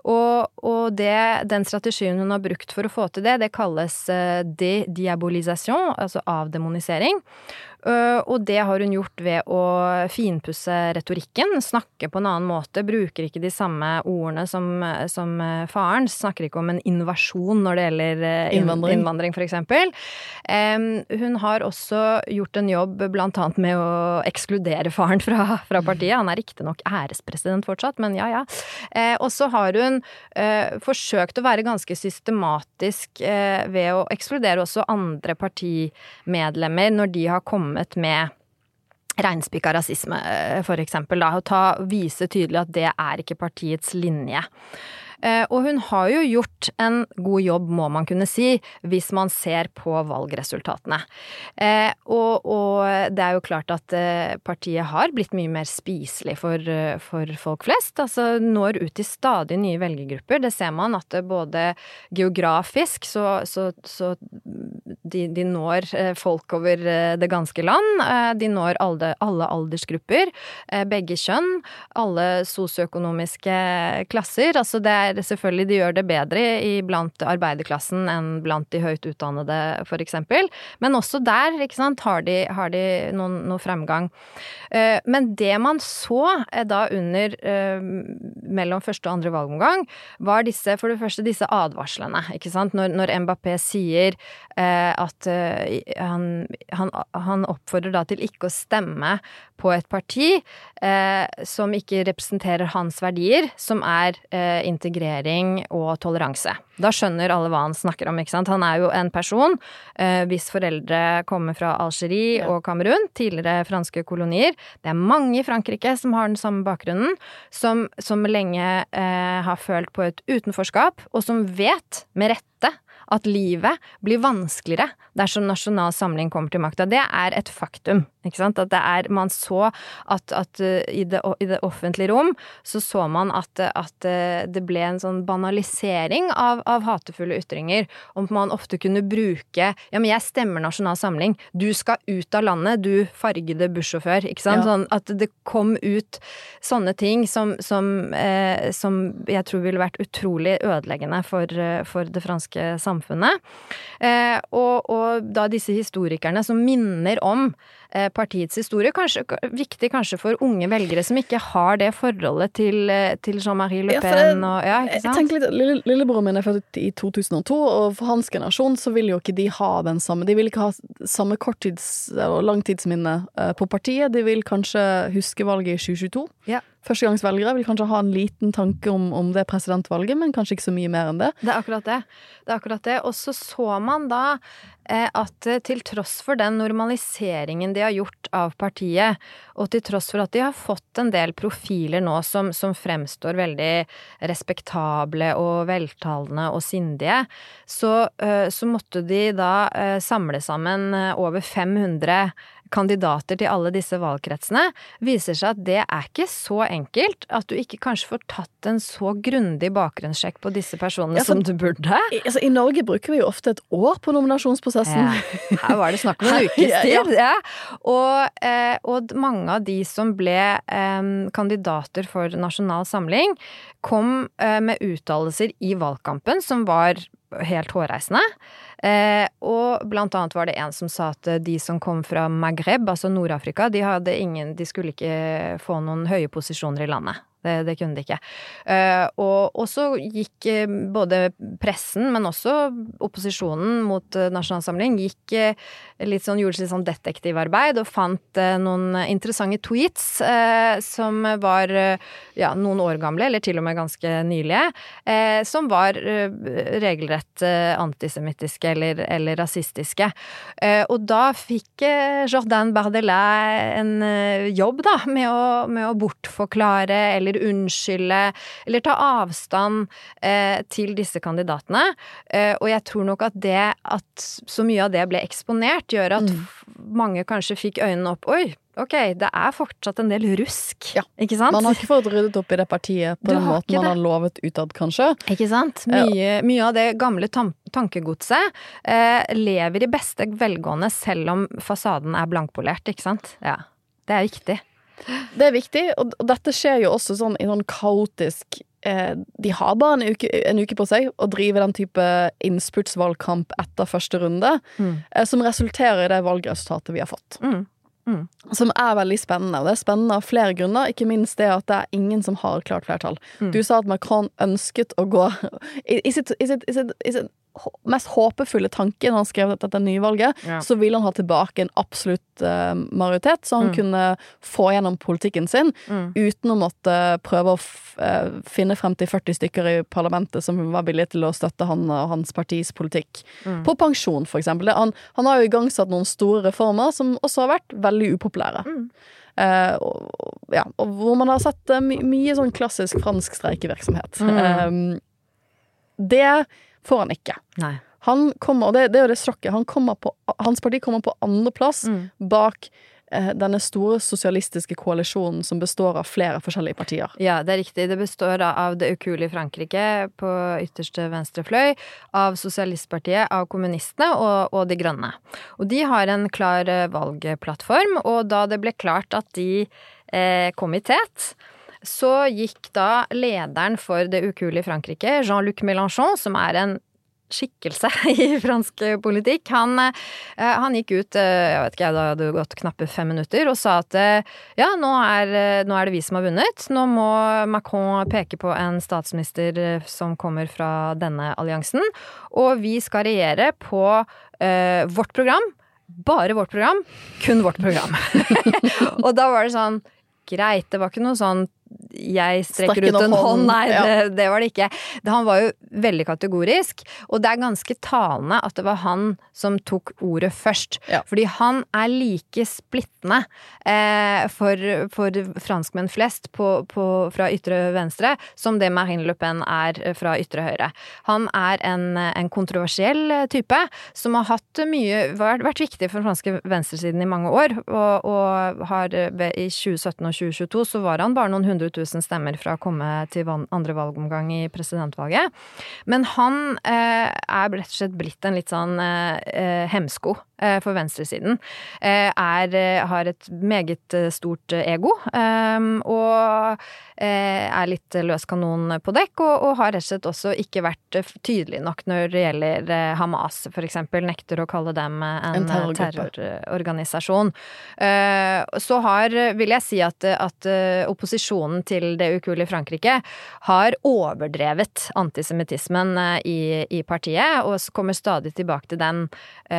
Og den strategien hun har brukt for å få til det kalles de-diabolisation, altså avdemonisering. Og det har hun gjort ved å finpusse retorikken, snakke på en annen måte, bruker ikke de samme ordene som faren, snakker ikke om en invasjon når det gjelder innvandring for eksempel. Hun har også gjort en jobb blant annet med å ekskludere faren fra partiet. Han riktig nok ærespresident fortsatt, men ja. Og så har hun forsøkt å være ganske systematisk ved å ekskludere også andre partimedlemmer når de har kommet med regnspikka rasisme, for eksempel, da, og vise tydelig at det ikke partiets linje. Og hun har jo gjort en god jobb, må man kunne si, hvis man ser på valgresultatene. Og det jo klart at partiet har blitt mye mer spiselig for folk flest. Altså når ut til stadig nye velgergrupper. Det ser man at det både geografisk, så de når folk over det ganske land. De når alle aldersgrupper, begge kjønn, alle sosioøkonomiske klasser. Altså selvfølgelig de gjør det bedre blant arbeiderklassen enn blant de høyt utdannede, for eksempel. Men også der, ikke sant, har de noe fremgang. Men det man så da under mellom første og andre valgomgang, var for det første disse advarslene, ikke sant? Når Mbappé sier at han oppfordrer da til ikke å stemme på et parti som ikke representerer hans verdier, som integrering og toleranse. Da skjønner alle hva han snakker om, ikke sant? Han jo en person hvis foreldre kommer fra Algerie og Kamerun, tidligere franske kolonier. Det mange i Frankrike som har den samme bakgrunnen, som lenge har følt på et utenforskap, og som vet med rette at livet blir vanskeligere dersom nasjonal samling kommer til makta. Det et faktum, ikke sant? At man så at i det offentlige rom så man at det ble en sånn banalisering av hatefulle ytringer, om man ofte kunne bruke, ja, men jeg stemmer nasjonal samling, du skal ut av landet, du fargede bussjåfør, ikke sant? Ja. Sånn at det kom ut sånne ting som jeg tror ville vært utrolig ødeleggende for det franske samfunnet. Og da disse historikerne som minner om partiets historie, viktig kanskje for unge velgere som ikke har det forholdet til Jean-Marie Le Pen. Ikke sant? Jeg tenker litt, lillebroren min født i 2002, og for hans generasjon så vil jo ikke de ha den samme, de vil ikke ha samme korttids- og langtidsminne på partiet, de vil kanskje huske valget i 2022. Ja. Førstegangsvelgere vil kanskje ha en liten tanke om det presidentvalget, men kanskje ikke så mye mer enn det. Det akkurat det. Og så man da at til tross for den normaliseringen de har gjort av partiet, og til tross for at de har fått en del profiler nå som fremstår veldig respektable og veltalende og sindige, så måtte de da samle sammen over 500 kandidater til alle disse valgkretsene, viser seg at det ikke så enkelt at du ikke kanskje får tatt en så grundig bakgrunnssjekk på disse personene som du burde. I Norge bruker vi jo ofte et år på nominasjonsprosessen. Ja, her var det snakk om en ukes tid. Ja. Og mange av de som ble kandidater for Nasjonal Samling kom med uttalelser i valgkampen som var helt hårreisende. Og blant annet var det en som sa at de som kom fra Maghreb, altså Nord-Afrika, de skulle ikke få noen høye posisjoner i landet. Det kunne de ikke. Og så gikk både pressen, men også opposisjonen mot Nasjonal Samling, gjorde litt sånn detektivarbeid og fant noen interessante tweets som var noen år gamle, eller til og med ganske nylige, som var regelrett antisemittiske eller rasistiske. Og da fikk Jordan Bardella en jobb da, med å bortforklare eller unnskylde, eller ta avstand til disse kandidatene. Og jeg tror nok at så mye av det ble eksponert, gjør at mange kanskje fikk øynene opp. Oi, ok, det fortsatt en del rusk, ikke sant? Man har ikke fått ryddet opp i det partiet på den måten man har lovet utad, kanskje. Ikke sant? Mye av det gamle tankegodset lever i beste velgående, selv om fasaden blankpolert, ikke sant? Ja, det viktig. Det viktig, og dette skjer jo også sånn i sånn kaotisk de har bare en uke på seg å drive den type innspurtsvalgkamp etter første runde, som resulterer i det valgresultatet vi har fått. Som veldig spennende, og det spennende av flere grunner, ikke minst det at det ingen som har klart flertall. Du sa at Macron ønsket å gå i sitt mest håpefulle tanke når han skrev dette nyvalget, så ville han ha tilbake en absolutt majoritet, så han kunne få gjennom politikken sin, uten å måtte prøve å finne frem til 40 stykker i parlamentet som var villige til å støtte han og hans partis politikk. På pensjon, for eksempel. Han har jo igangsatt noen store reformer som også har vært veldig upopulære. Og hvor man har sett mye sånn klassisk fransk streikevirksomhet. Det får han ikke. Nei. Han kommer, og det er jo det sjokket, hans parti kommer på andre plass bak denne store sosialistiske koalisjonen som består av flere forskjellige partier. Ja, det er riktig. Det består av det ukuelige Frankrike på ytterste venstre fløy, av Sosialistpartiet, av kommunistene og de grønne. Og de har en klar valgplattform, og da det ble klart at de kom i tet, så gikk da lederen for det ukuelige Frankrike, Jean-Luc Mélenchon, som er en skikkelse i fransk politikk, han gikk ut, jeg vet ikke, da hadde det gått knappe 5 minutter, og sa at ja, nå er det vi som har vunnet. Nå må Macron peke på en statsminister som kommer fra denne alliansen, og vi skal regjere på vårt program, bare vårt program, kun vårt program. Og da var det sånn, greit, det var ikke noe sånn jeg strekker ut en hånd. Nei, det var det ikke. Han var jo veldig kategorisk, og det er ganske talende at det var han som tok ordet først. Ja. Fordi han er like splittende for franskmenn flest fra ytre venstre som det Marine Le Pen er fra ytre høyre. Han er en kontroversiell type som har hatt vært viktig for franske venstresiden i mange år, og har i 2017 og 2022 så var han bare noen 100 000 stemmer fra å komme til andre valgomgang i presidentvalget. Men han rett og slett blitt en litt sånn hemsko for venstresiden. Har et meget stort ego, og er litt løs kanon på dekk, og har rett og slett også ikke vært tydelig nok når det gjelder Hamas, for eksempel, nekter å kalle dem en terrororganisasjon. Så vil jeg si at opposisjonen til det ukuelige Frankrike har overdrevet antisemitismen i partiet, og kommer stadig tilbake til den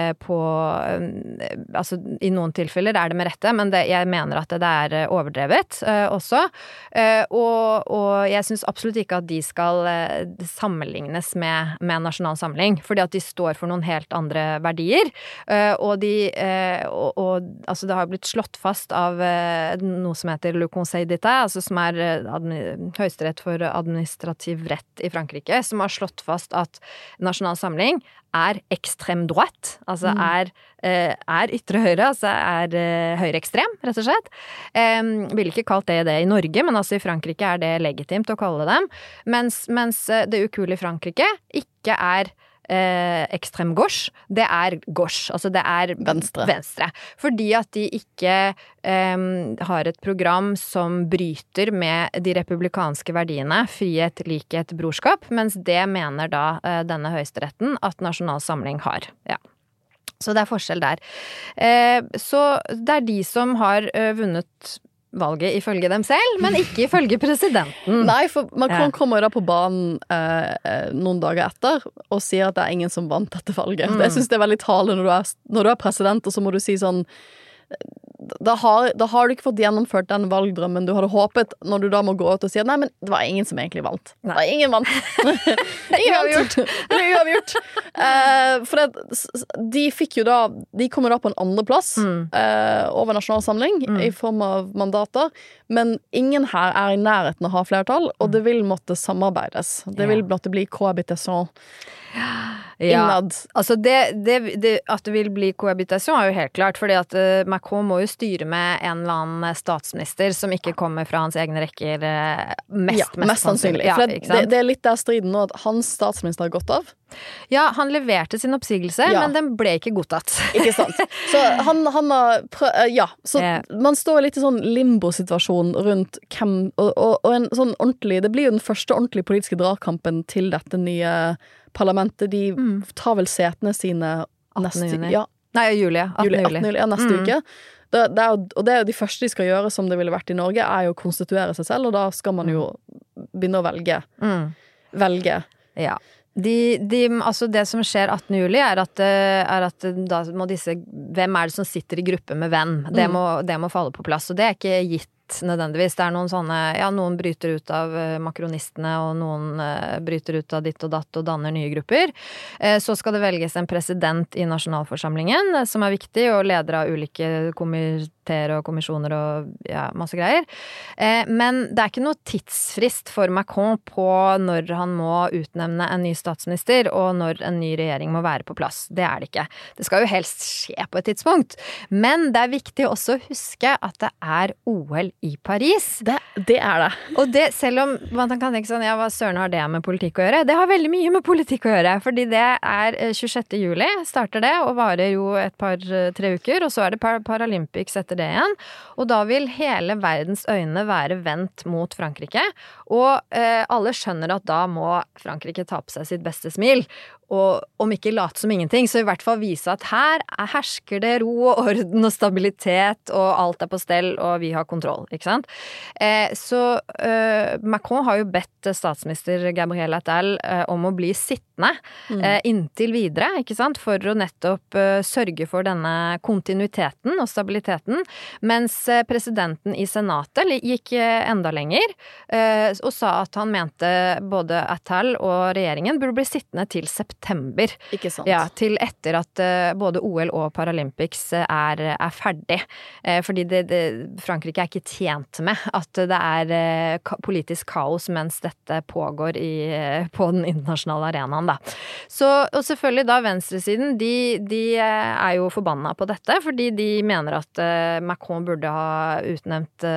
altså i noen tilfeller er det med rette, men jeg mener at det er overdrevet også, og jeg synes absolutt ikke at de skal sammenlignes med Nasjonal Samling, fordi at de står for noen helt andre verdier, og altså det har blitt slått fast av noe som heter Le Conseil d'État, altså som er høyesterett for administrativ rett i Frankrike, som har slått fast at Nasjonal Samling er ekstrem droite, altså er ytre høyre, altså er høyreekstrem, rett og slett. Vil ikke kalt det i Norge, men altså i Frankrike er det legitimt å kalle dem, mens det ukuelige Frankrike ikke er ekstrem gauche, det er gauche, altså det er venstre. Fordi at de ikke har et program som bryter med de republikanske verdiene, frihet, likhet, brorskap, mens det mener da denne høyesteretten at Nasjonal Samling har. Ja. Så det er forskjell der. Så det er de som har vunnet valget ifølge dem selv, men ikke ifølge presidenten. Nei, for Macron kommer da på banen noen dager etter og sier at det er ingen som vant dette valget. Jeg synes det er veldig talende når du er president, og så må du si sånn da har du ikke fått gjennomført den valgdrømmen du hadde håpet, når du da må gå ut og si at nei, men det var ingen som egentlig vant. Nei, ingen vant. Uavgjort. For de kommer da på en andre plass over Nasjonal Samling i form av mandater, men ingen her er i nærheten av å ha flertall, og det vil måtte samarbeides. Det vil måtte bli cohabitation. Ja, altså at det vil bli cohabitation er jo helt klart, fordi at Macron må jo styre med en eller annen statsminister som ikke kommer fra hans egne rekker mest sannsynlig. Ja, for det er litt der striden nå, at hans statsminister har gått av, Ja, han leverte sin oppsigelse, men den ble ikke godtatt. Ikke sant? Så han har så man står litt i sånn limbo-situasjon rundt hvem, og en sånn ordentlig, det blir jo den første ordentlige politiske dragkampen til dette nye parlamentet. De tar vel setene sine neste juli. Juli, 18. juli. Neste uke. Det er jo de første de skal gjøre, som det ville vært i Norge, er jo å konstituere seg selv, og da skal man jo begynne å velge. Ja. Altså det som skjer 18. juli er at da må hvem er det som sitter i gruppe med hvem? Det må falle på plass, og det er ikke gitt nødvendigvis. Det er noen sånne, noen bryter ut av makronistene, og noen bryter ut av ditt og datt og danner nye grupper. Så skal det velges en president i nasjonalforsamlingen, som er viktig, og leder av ulike komiteer og kommisjoner og masse greier. Men det er ikke noe tidsfrist for Macron på når han må utnevne en ny statsminister, og når en ny regjering må være på plass. Det er det ikke. Det skal jo helst skje på et tidspunkt. Men det er viktig også å huske at det er OL i Paris. Det er det. Og det, selv om man kan tenke sånn, hva søren har det med politikk å gjøre? Det har veldig mye med politikk å gjøre, fordi det er 26. juli, starter det, og varer jo et par-tre uker, og så er det Paralympics etter det igjen. Og da vil hele verdens øyne være vendt mot Frankrike, og alle skjønner at da må Frankrike ta på seg sitt beste smil, og om ikke late som ingenting, så i hvert fall vise at her hersker det ro og orden og stabilitet, og alt er på stell, og vi har kontroll, ikke sant? Så Macron har jo bedt statsminister Gabriel Attal om å bli sittende inntil videre, ikke sant? For å nettopp sørge for denne kontinuiteten og stabiliteten, mens presidenten i senatet gikk enda lenger, og sa at han mente både Attal og regjeringen burde bli sittende til september. Ikke sant. Ja, til etter at både OL og Paralympics er ferdig. Fordi Frankrike er ikke tjent med at det er politisk kaos mens dette pågår på den internasjonale arenaen, da. Så, og selvfølgelig da venstresiden, de er jo forbanna på dette, fordi de mener at Macron burde ha utnevnt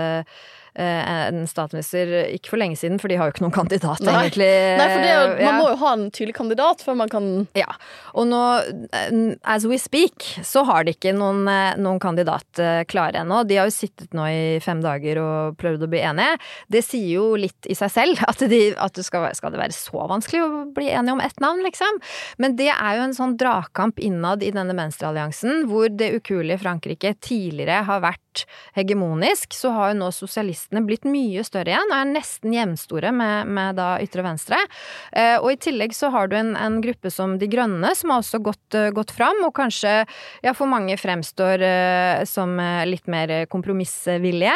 en statsminister ikke for lenge siden, for de har jo ikke noen kandidat egentlig. Nei, for man må jo ha en tydelig kandidat før man kan... Ja, og nå, as we speak, så har de ikke noen kandidat klare ennå. De har jo sittet nå i 5 dager og prøvd å bli enige. Det sier jo litt i seg selv, at det skal det være så vanskelig å bli enige om ett navn, liksom. Men det er jo en sånn dragkamp innad i denne venstrealliansen, hvor det ukuelige Frankrike tidligere har vært hegemonisk, så har jo nå sosialistene blitt mye større igjen, og er nesten jevnstore med da ytre venstre. Og i tillegg så har du en gruppe som De Grønne, som har også gått fram, og kanskje, for mange fremstår som litt mer kompromissvillige.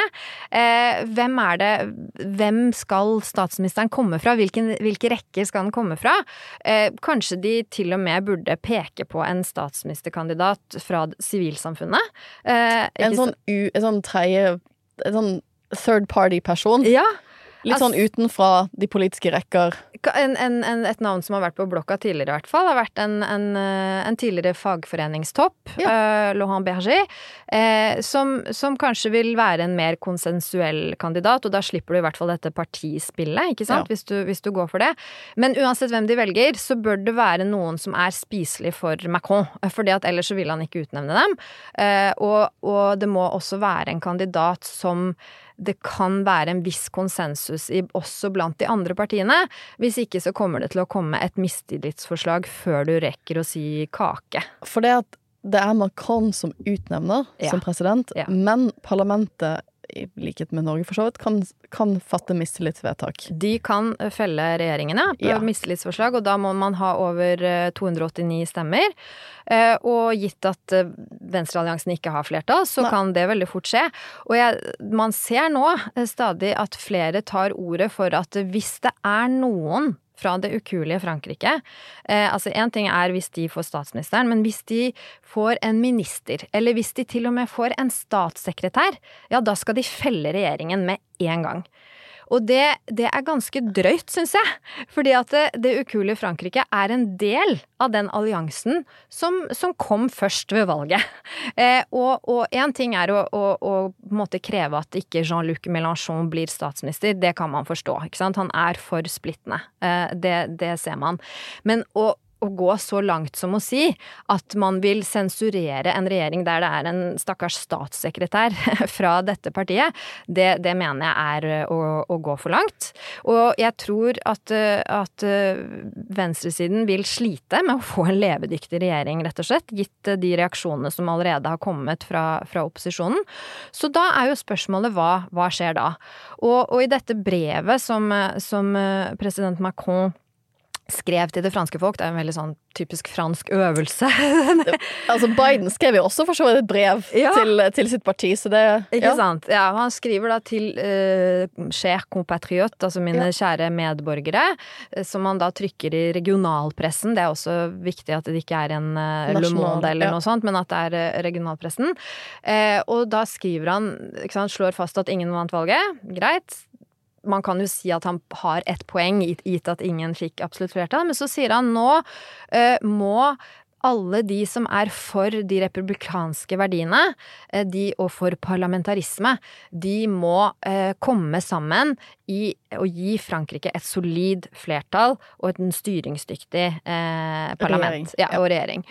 Hvem skal statsministeren komme fra? Hvilke rekker skal den komme fra? Kanskje de til og med burde peke på en statsministerkandidat fra sivilsamfunnet. En sånn third party person. Ja. Litt sånn utenfra de politiske rekker. Et navn som har vært på blokka tidligere i hvert fall, har vært en tidligere fagforeningstopp, Laurent Berger, som kanskje vil være en mer konsensuell kandidat, og da slipper du i hvert fall dette partispillet, ikke sant? Ja. Hvis du går for det. Men uansett hvem de velger, så bør det være noen som er spiselig for Macron, fordi at ellers så vil han ikke utnevne dem. Og det må også være en kandidat som det kan være en viss konsensus også blant de andre partiene. Hvis ikke så kommer det til å komme et mistillitsforslag før du rekker å si kake. For det er Macron som utnevner som president, men parlamentet, i likhet med Norge for så vidt, kan fatte mistillitsvedtak. De kan felle regjeringene på mistillitsforslag, og da må man ha over 289 stemmer. Og gitt at venstrealliansen ikke har flertall, så kan det veldig fort skje. Og man ser nå stadig at flere tar ordet for at hvis det er noen fra det ukuelige Frankrike. Altså en ting er hvis de får statsministeren, men hvis de får en minister, eller hvis de til og med får en statssekretær, da skal de felle regjeringen med en gang. Og det er ganske drøyt, synes jeg, fordi at det ukuelige Frankrike er en del av den alliansen som kom først ved valget. Og en ting er å måtte kreve at ikke Jean-Luc Mélenchon blir statsminister, det kan man forstå, ikke sant? Han er for splittende, det ser man. Men å å gå så langt som å si at man vil sensurere en regjering der det en stakkars statssekretær fra dette partiet, det mener jeg å gå for langt. Og jeg tror at venstresiden vil slite med å få en levedyktig regjering, rett og slett, gitt de reaksjonene som allerede har kommet fra opposisjonen. Så da jo spørsmålet hva skjer da? Og i dette brevet som president Macron skrev til det franske folk, det en veldig sånn typisk fransk øvelse. Altså Biden skrev jo også for så vidt et brev til sitt parti, så det... Ikke sant? Ja, han skriver da til cher compatriote, altså mine kjære medborgere, som han da trykker i regionalpressen. Det også viktig at det ikke en Le Monde eller noe sånt, men at det regionalpressen. Og da skriver han, ikke sant, slår fast at ingen vant valget. Greit. Man kan jo si at han har et poeng, gitt at ingen fikk absolutt flertall, men så sier han nå må alle de som for de republikanske verdiene, og for parlamentarisme, de må komme sammen i å gi Frankrike et solid flertall og en styringsdyktig parlament. Og regjering.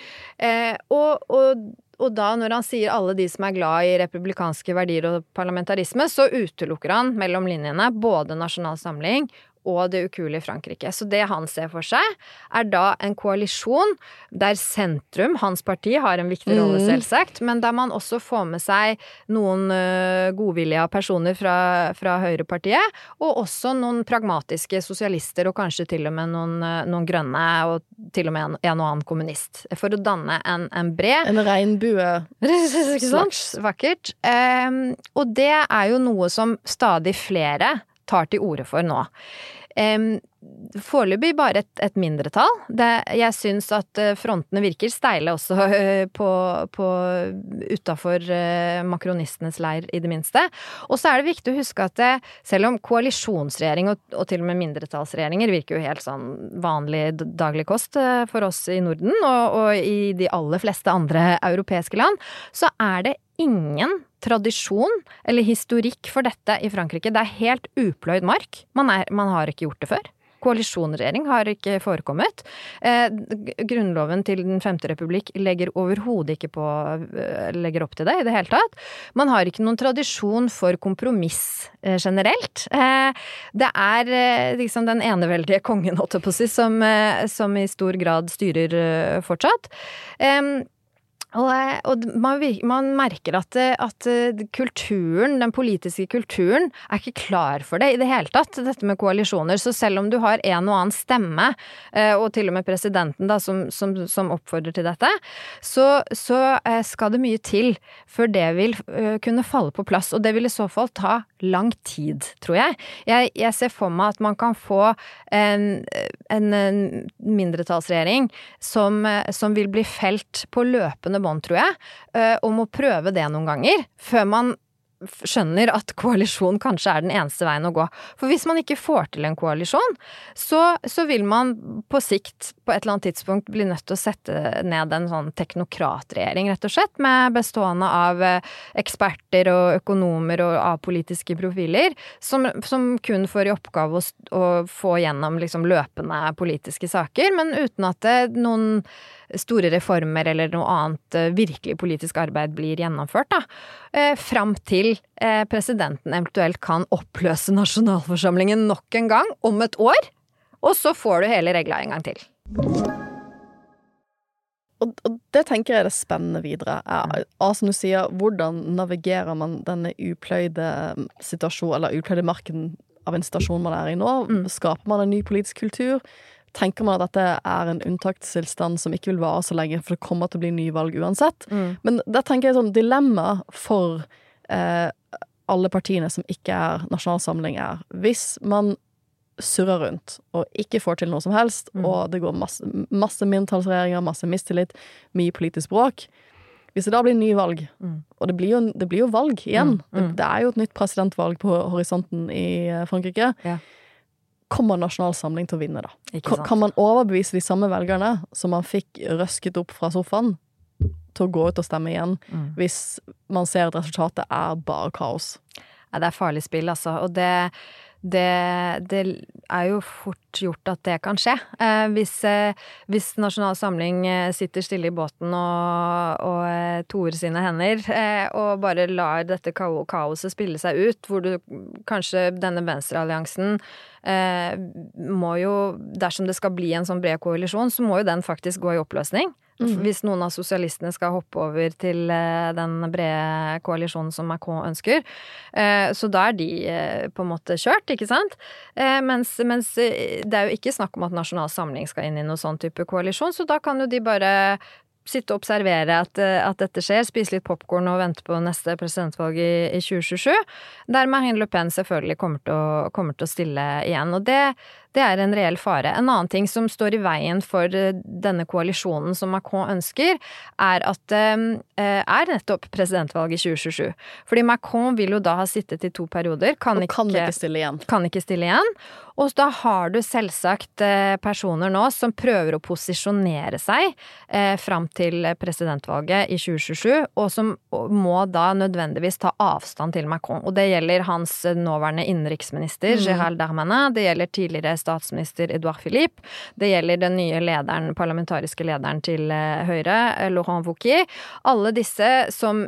Og da når han sier alle de som glad i republikanske verdier og parlamentarisme, så utelukker han mellom linjene både Nasjonal Samling og det ukuelige Frankrike. Så det han ser for seg da en koalisjon der sentrum, hans parti, har en viktig rolle selvsagt, men der man også får med seg noen godvillige personer fra Høyrepartiet, og også noen pragmatiske sosialister, og kanskje til og med noen grønne, og til og med en og annen kommunist, for å danne en bred... En regnbue. Slags. Vakkert. Og det jo noe som stadig flere tar til orde for nå. Foreløpig bare et mindretall. Jeg synes at frontene virker steile også utenfor makronistenes leir i det minste. Og så det viktig å huske at selv om koalisjonsregjering og til og med mindretallsregjeringer virker jo helt sånn vanlig daglig kost for oss i Norden og i de aller fleste andre europeiske land, så det ingen tradisjon eller historikk for dette i Frankrike. Det helt upløyd mark. Man har ikke gjort det før. Koalisjonsregjering har ikke forekommet. Grunnloven til den 5. republikk legger overhodet ikke legger opp til det i det hele tatt. Man har ikke noen tradisjon for kompromiss generelt. Det liksom den eneveldige kongen, holdt jeg på å si, som i stor grad styrer fortsatt. Og man merker at kulturen, den politiske kulturen, ikke klar for det i det hele tatt, dette med koalisjoner. Så selv om du har en og annen stemme, og til og med presidenten da, som oppfordrer til dette, så skal det mye til før det vil kunne falle på plass. Og det vil i så fall ta lang tid, tror jeg. Jeg ser for meg at man kan få en mindretallsregjering som vil bli felt på løpende bånd, tror jeg, og må prøve det noen ganger, før man skjønner at koalisjon kanskje den eneste veien å gå. For hvis man ikke får til en koalisjon, så vil man på sikt, på et eller annet tidspunkt, bli nødt til å sette ned en sånn teknokratregjering, rett og slett, med bestående av eksperter og økonomer og apolitiske profiler, som kun får i oppgave å få gjennom liksom løpende politiske saker, men uten at noen store reformer eller noe annet virkelig politisk arbeid blir gjennomført da, fram til presidenten eventuelt kan oppløse nasjonalforsamlingen nok en gang om et år, og så får du hele regla en gang til. Og det tenker jeg spennende videre. Som du sier, hvordan navigerer man denne upløyde situasjonen, eller upløyde marken av en situasjon man i nå? Skaper man en ny politisk kultur? Tenker man at dette en unntakstilstand som ikke vil vare så lenge, for det kommer til å bli nyvalg uansett. Men der tenker jeg sånn dilemma for alle partiene som ikke nasjonalsamling hvis man surrer rundt og ikke får til noe som helst, og det går masse mindretallsregjeringer, masse mistillit, mye politisk bråk. Hvis det da blir ny valg, og det blir jo valg igjen, det jo et nytt presidentvalg på horisonten i Frankrike, kommer nasjonalsamling til å vinne da? Kan man overbevise de samme velgerne som man fikk røsket opp fra sofaen til å gå ut og stemme igjen, hvis man ser at resultatet bare kaos? Ja, det farlig spill, altså. Og det jo fort gjort at det kan skje. Hvis Nasjonal Samling sitter stille i båten og toer sine hender, og bare lar dette kaoset spille seg ut, hvor kanskje denne venstrealliansen må jo, dersom det skal bli en sånn bred koalisjon, så må jo den faktisk gå i oppløsning. Hvis noen av sosialistene skal hoppe over til den brede koalisjonen som Macron ønsker. Så da de på en måte kjørt, ikke sant? Mens det jo ikke snakk om at Nasjonal Samling skal inn i noen sånn type koalisjon, så da kan jo de bare sitte og observere at dette skjer, spise litt popcorn og vente på neste presidentvalg i 2027, der Marine Le Pen selvfølgelig kommer til å stille igjen. Og det en reell fare. En annen ting som står i veien for denne koalisjonen som Macron ønsker, at det nettopp presidentvalg i 2027. Fordi Macron vil jo da ha sittet i 2 perioder, kan ikke stille igjen. Og da har du selvsagt personer nå som prøver å posisjonere seg fram til presidentvalget i 2027, og som må da nødvendigvis ta avstand til Macron. Og det gjelder hans nåværende innenriksminister, Gérald Darmanin, det gjelder tidligere statsminister Edouard Philippe, det gjelder den nye parlamentariske lederen til Høyre, Laurent Wauquiez. Alle disse som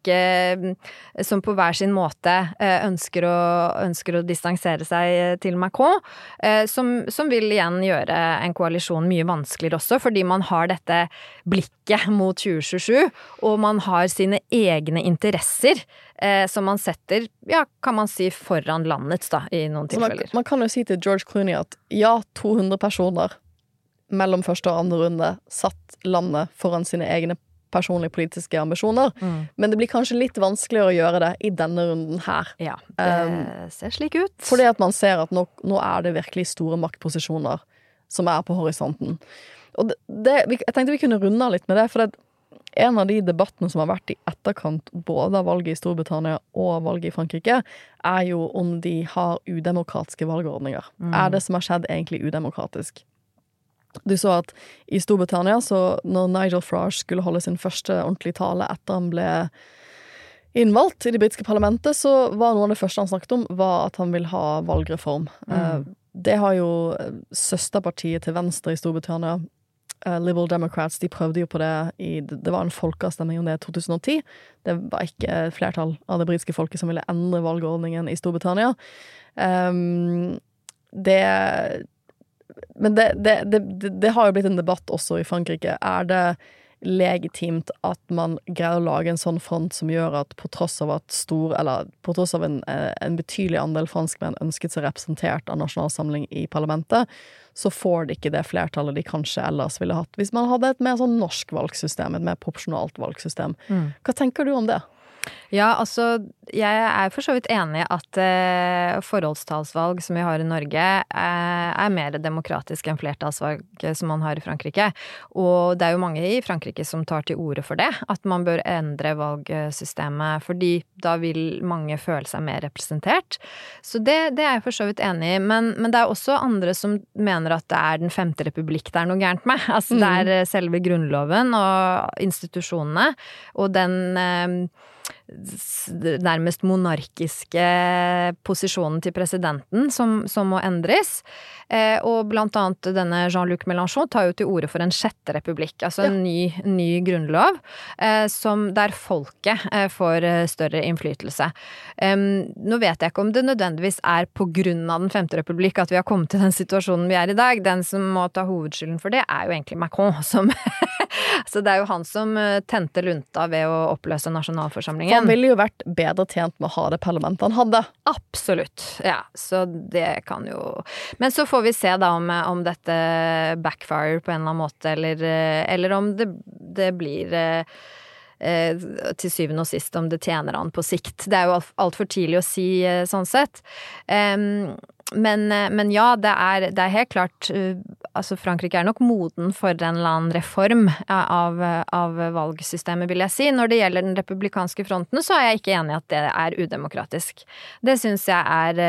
på hver sin måte ønsker å distansere seg til Macron, som vil igjen gjøre en koalisjon mye vanskeligere også, fordi man har dette blikket mot 2027, og man har sine egne interesser som man setter, kan man si, foran landets da, i noen tilfeller. Man kan jo si til George Clooney at 200 personer mellom første og andre runde satt landet foran sine egne personlige politiske ambisjoner, men det blir kanskje litt vanskeligere å gjøre det i denne runden her. Ja, det ser slik ut. Fordi at man ser at nå det virkelig store maktposisjoner som på horisonten. Og jeg tenkte vi kunne runde litt med det, for en av de debattene som har vært i etterkant både av valget i Storbritannia og valget i Frankrike, jo om de har udemokratiske valgordninger. Det som har skjedd egentlig udemokratisk? Du så at i Storbritannia, så når Nigel Farage skulle holde sin første ordentlige tale etter han ble innvalgt i det britiske parlamentet, så var noe av det første han snakket om, var at han vil ha valgreform. Det har jo søsterpartiet til venstre i Storbritannia, Liberal Democrats, de prøvde jo på det det var en folkeavstemning om det i 2010. Det var ikke flertall av det britiske folket som ville endre valgordningen i Storbritannia. Men det har jo blitt en debatt også i Frankrike. Det legitimt at man greier å lage en sånn front som gjør at på tross av en betydelig andel franskmenn ønsket seg representert av Nasjonal Samling i parlamentet, så får de ikke det flertallet de kanskje ellers ville hatt. Hvis man hadde et mer sånn norsk valgsystem, et mer proporsjonalt valgsystem. Hva tenker du om det? Ja, altså, jeg for så vidt enig at forholdstalsvalg som vi har i Norge mer demokratisk enn flertallsvalg som man har i Frankrike. Og det jo mange i Frankrike som tar til orde for det, at man bør endre valgsystemet, fordi da vil mange føle seg mer representert. Så det jeg for så vidt enig i, men det også andre som mener at det den 5. republikk det noe gærent med. Altså det selve grunnloven og institusjonene, og den nærmest monarkiske posisjonen til presidenten som må endres. Og blant annet denne Jean-Luc Mélenchon tar jo til orde for en 6. republikk, altså en ny grunnlov, der folket får større innflytelse. Nå vet jeg ikke om det nødvendigvis på grunn av den 5. republikk at vi har kommet til den situasjonen vi i dag. Den som må ta hovedskylden for det jo egentlig Macron, så det jo han som tente lunta ved å oppløse nasjonalforsamlingen. Han ville jo vært bedre tjent med å ha det parlamentet han hadde. Absolutt, ja. Så det kan jo... Men så får vi se da om dette backfire på en eller annen måte, eller om det blir... til syvende og sist om det tjener han på sikt. Det jo alt for tidlig å si sånn sett. Men ja, det helt klart altså Frankrike nok moden for en eller annen reform av valgsystemet, vil jeg si. Når det gjelder den republikanske fronten, så jeg ikke enig i at det udemokratisk. Det synes jeg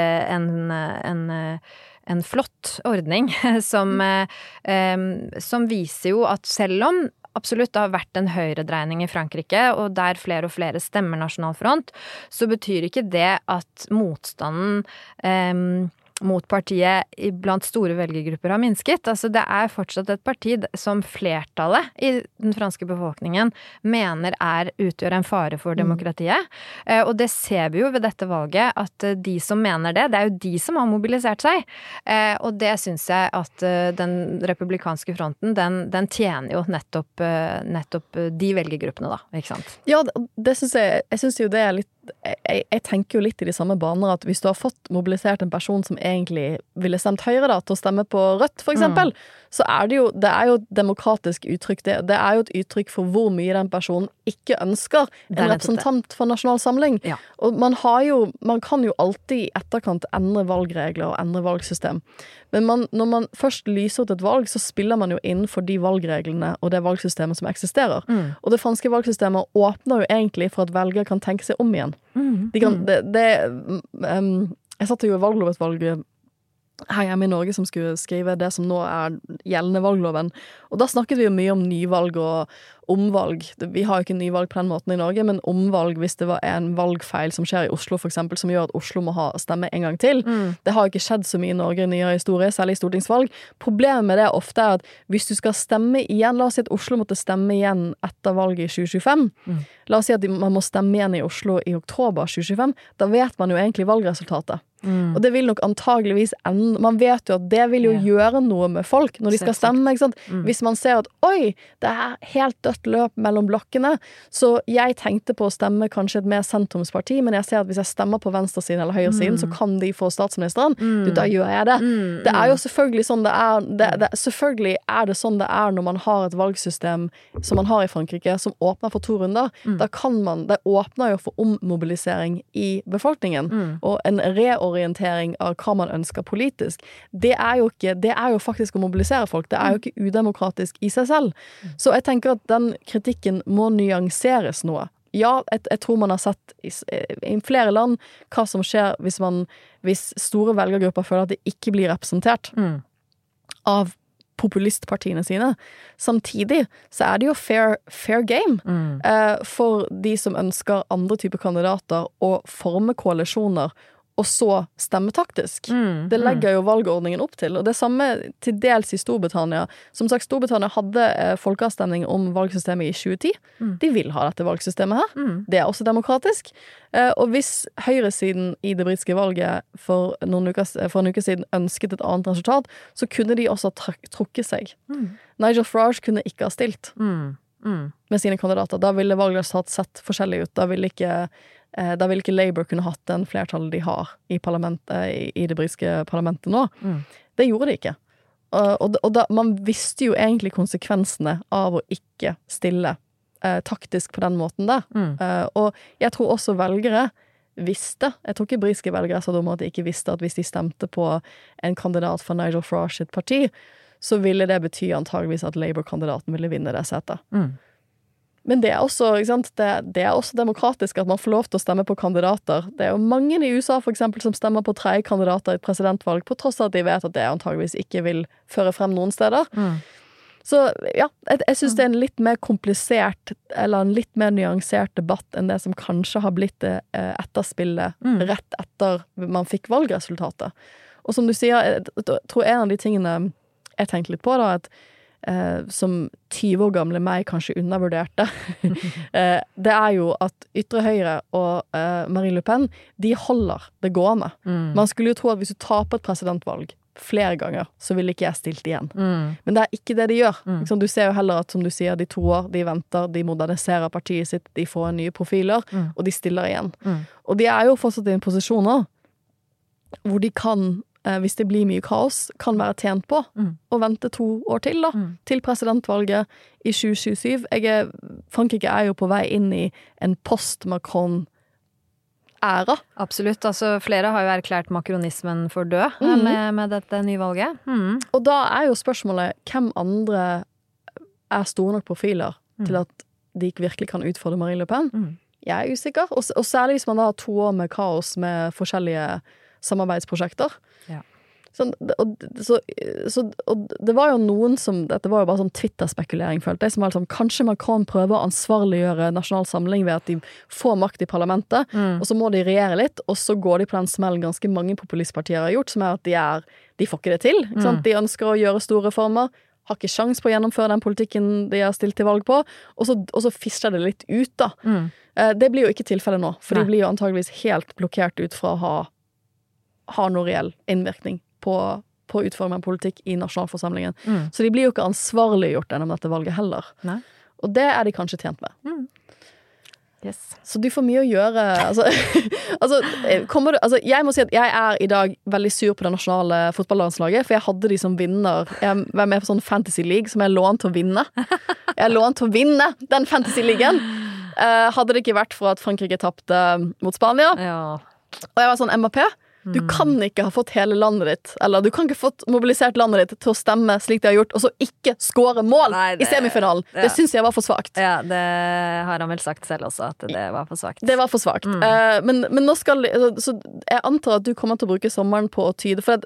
en flott ordning som viser jo at selv om absolutt, det har vært en høyredreining i Frankrike, og der flere og flere stemmer Nasjonal Front, så betyr ikke det at motstanden mot partiet blant store velgergrupper har minsket. Altså det fortsatt et parti som flertallet i den franske befolkningen mener utgjør en fare for demokratiet. Og det ser vi jo ved dette valget, at de som mener det er jo de som har mobilisert seg. Og det synes jeg at den republikanske fronten, den tjener jo nettopp de velgergruppene da, ikke sant? Ja, det synes jeg synes jo det litt jeg tenker jo litt i de samme baner at hvis du har fått mobilisert en person som egentlig ville stemt Høyre da, til å stemme på Rødt for eksempel, så det jo et demokratisk uttrykk. Det jo et uttrykk for hvor mye den personen ikke ønsker en representant for Nasjonal Samling. Ja. Og man kan jo alltid i etterkant endre valgregler og endre valgsystem. Men når man først lyser ut et valg, så spiller man jo innenfor de valgreglene og det valgsystemet som eksisterer. Og det franske valgsystemet åpner jo egentlig for at velgere kan tenke seg om igjen. Jeg satt jo i valglovutvalget her hjemme i Norge som skulle skrive det som nå gjeldende valgloven. Og da snakket vi jo mye om nyvalg og omvalg. Vi har jo ikke nyvalg på den måten i Norge, men omvalg hvis det var en valgfeil som skjer i Oslo for eksempel, som gjør at Oslo må stemme en gang til. Det har jo ikke skjedd så mye i Norge i nyere historie, særlig i stortingsvalg. Problemet med det ofte at hvis du skal stemme igjen, la oss si at Oslo måtte stemme igjen etter valget i 2025. La oss si at man må stemme igjen i Oslo i oktober 2025. Da vet man jo egentlig valgresultatet. Og det vil nok antageligvis man vet jo at det vil jo gjøre noe med folk når de skal stemme, ikke sant? Hvis man ser at oi, det helt dødt løp mellom blokkene, så jeg tenkte på å stemme kanskje et mer sentrumsparti, men jeg ser at hvis jeg stemmer på venstresiden eller høyresiden, så kan de få statsministeren. Da gjør jeg det. Det jo selvfølgelig sånn selvfølgelig det sånn det når man har et valgsystem som man har i Frankrike, som åpner for 2 runder. Da det åpner jo for ommobilisering i befolkningen, og en reorientering av hva man ønsker politisk. Det jo faktisk å mobilisere folk. Det jo ikke udemokratisk i seg selv. Så jeg tenker at den kritikken må nyanseres noe. Ja, jeg tror man har sett i flere land hva som skjer hvis store velgergrupper føler at de ikke blir representert av populistpartiene sine. Samtidig så det jo fair game for de som ønsker andre typer kandidater å forme koalisjoner og så stemme taktisk. Det legger jo valgordningen opp til, og det samme til dels i Storbritannia. Som sagt, Storbritannia hadde folkeavstemning om valgsystemet i 2010. De vil ha dette valgsystemet her. Det også demokratisk. Og hvis høyresiden i det britiske valget for en uke siden ønsket et annet resultat, så kunne de også trukket seg. Nigel Farage kunne ikke ha stilt med sine kandidater. Da ville valgresultat sett forskjellig ut. Da ville ikke Labour kunne hatt den flertallet de har i det britiske parlamentet nå. Det gjorde de ikke. Og man visste jo egentlig konsekvensene av å ikke stille taktisk på den måten der. Og jeg tror også velgere visste, jeg tror ikke britiske velgere så dumme at de ikke visste at hvis de stemte på en kandidat for Nigel Farage sitt parti, så ville det bety antageligvis at Labour-kandidaten ville vinne det setet. Men det også, ikke sant? Det også demokratisk at man får lov til å stemme på kandidater. Det jo mange i USA for eksempel som stemmer på 3 kandidater i et presidentvalg, på tross av at de vet at det antageligvis ikke vil føre frem noen steder. Så ja, jeg synes det en litt mer komplisert, eller en litt mer nyansert debatt enn det som kanskje har blitt etterspillet rett etter man fikk valgresultatet. Og som du sier, jeg tror en av de tingene jeg tenkte litt på da, at som 20 år gamle meg kanskje undervurderte, det jo at Ytre Høyre og Marine Le Pen, de holder det gående. Man skulle jo tro at hvis du taper et presidentvalg flere ganger, så vil ikke jeg stilt igjen. Men det ikke det de gjør. Du ser jo heller at, som du sier, de toer, de venter, de moderniserer partiet sitt, de får nye profiler, og de stiller igjen. Og de jo fortsatt i en posisjon nå, hvor de kan hvis det blir mye kaos, kan være tjent på å vente 2 år til da, til presidentvalget i 2027. Frankrike jo på vei inn i en post-Macron-æra. Absolutt, altså flere har jo erklært makronismen for død med dette nyvalget. Og da jo spørsmålet, hvem andre store nok profiler til at de ikke virkelig kan utfordre Marine Le Pen? Jeg usikker, og særlig hvis man da har 2 år med kaos med forskjellige samarbeidsprosjekter. Og det var jo noen som, dette var jo bare sånn Twitter-spekulering, følte jeg, som var liksom, kanskje Macron prøver å ansvarliggjøre Nasjonal Samling ved at de får makt i parlamentet, og så må de regjere litt, og så går de på den smellen ganske mange populistpartier har gjort, som er at de får ikke det til, ikke sant? De ønsker å gjøre store reformer, har ikke sjans på å gjennomføre den politikken de har stilt til valg på, og så fisler det litt ut da. Det blir jo ikke tilfellet nå, for de blir jo antageligvis helt blokkert ut fra å ha noe reell innvirkning på utforming av politikk i nasjonalforsamlingen. Så de blir jo ikke ansvarliggjort gjennom dette valget heller. Nei. Og det er de kanskje tjent med. Yes. Så du får mye å gjøre. Jeg må si at jeg er i dag veldig sur på det nasjonale fotballandslaget, for jeg hadde de som vinner. Jeg var med på sånn fantasy league som jeg lånt til å vinne. Jeg lånt til å vinne den fantasy-ligaen. Hadde det ikke vært for at Frankrike tappte mot Spania. Ja. Og jeg var sånn Mbappé. Du kan ikke ha fått hele landet ditt, eller du kan ikke fått mobilisert landet ditt til å stemme slik de har gjort, og så ikke skåre mål i semifinalen. Ja. Det synes jeg var for svagt. Ja, det har han vel sagt selv også, at det var for svagt. Det var for svagt. Men nå skal så jeg antar at du kommer til å bruke sommeren på å tyde, for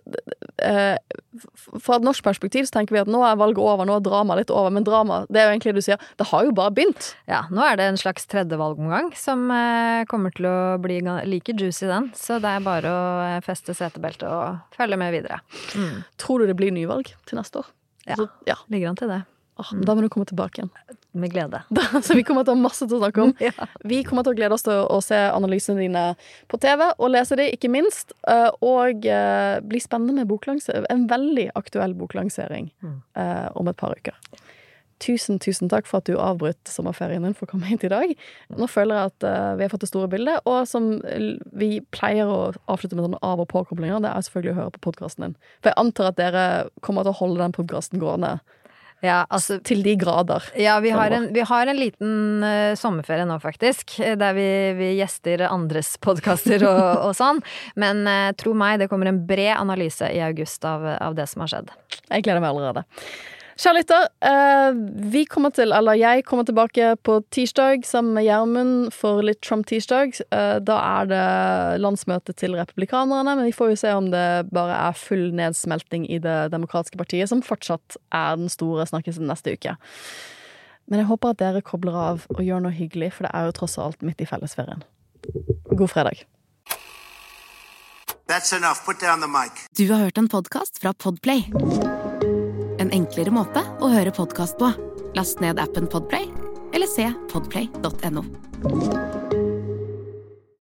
fra et norsk perspektiv så tenker vi at nå er valget over, nå er drama litt over, men drama, det er jo egentlig det du sier, det har jo bare begynt. Ja, nå er det en slags tredje valgomgang som kommer til å bli like juicy den, så det er bare å feste setebeltet og følge med videre. Tror du det blir nyvalg til neste år? Ja, ligger an til det. Da må du komme tilbake igjen. Med glede. Så vi kommer til å ha masse til å snakke om. Vi kommer til å glede oss til å se analysene dine på TV, og lese det, ikke minst, og bli spennende med boklansering. En veldig aktuell boklansering om et par uker. Tusen takk for at du avbrøt sommerferien din for å komme hit i dag. Nå føler jeg at vi har fått det store bildet, og som vi pleier å avslutte med sånne av- og påkoblinger, det er selvfølgelig å høre på podcasten din. For jeg antar at dere kommer til å holde den podcasten gående til de grader. Ja, vi har en liten sommerferie nå faktisk, der vi gjester andres podcaster og sånn. Men tro meg, det kommer en bred analyse i august av det som har skjedd. Jeg gleder meg allerede. Kjære lytter, jeg kommer tilbake på tirsdag sammen med Gjermund for litt Trump-tirsdag. Da er det landsmøte til republikanerne, men vi får jo se om det bare er full nedsmelting i det demokratiske partiet, som fortsatt er den store snakkes neste uke. Men jeg håper at dere kobler av og gjør noe hyggelig, for det er jo tross alt midt i fellesferien. God fredag. That's enough. Put down the mic. Du har hørt en podcast fra Podplay. En enklere måte å høre podcast på. Last ned appen Podplay, eller se podplay.no.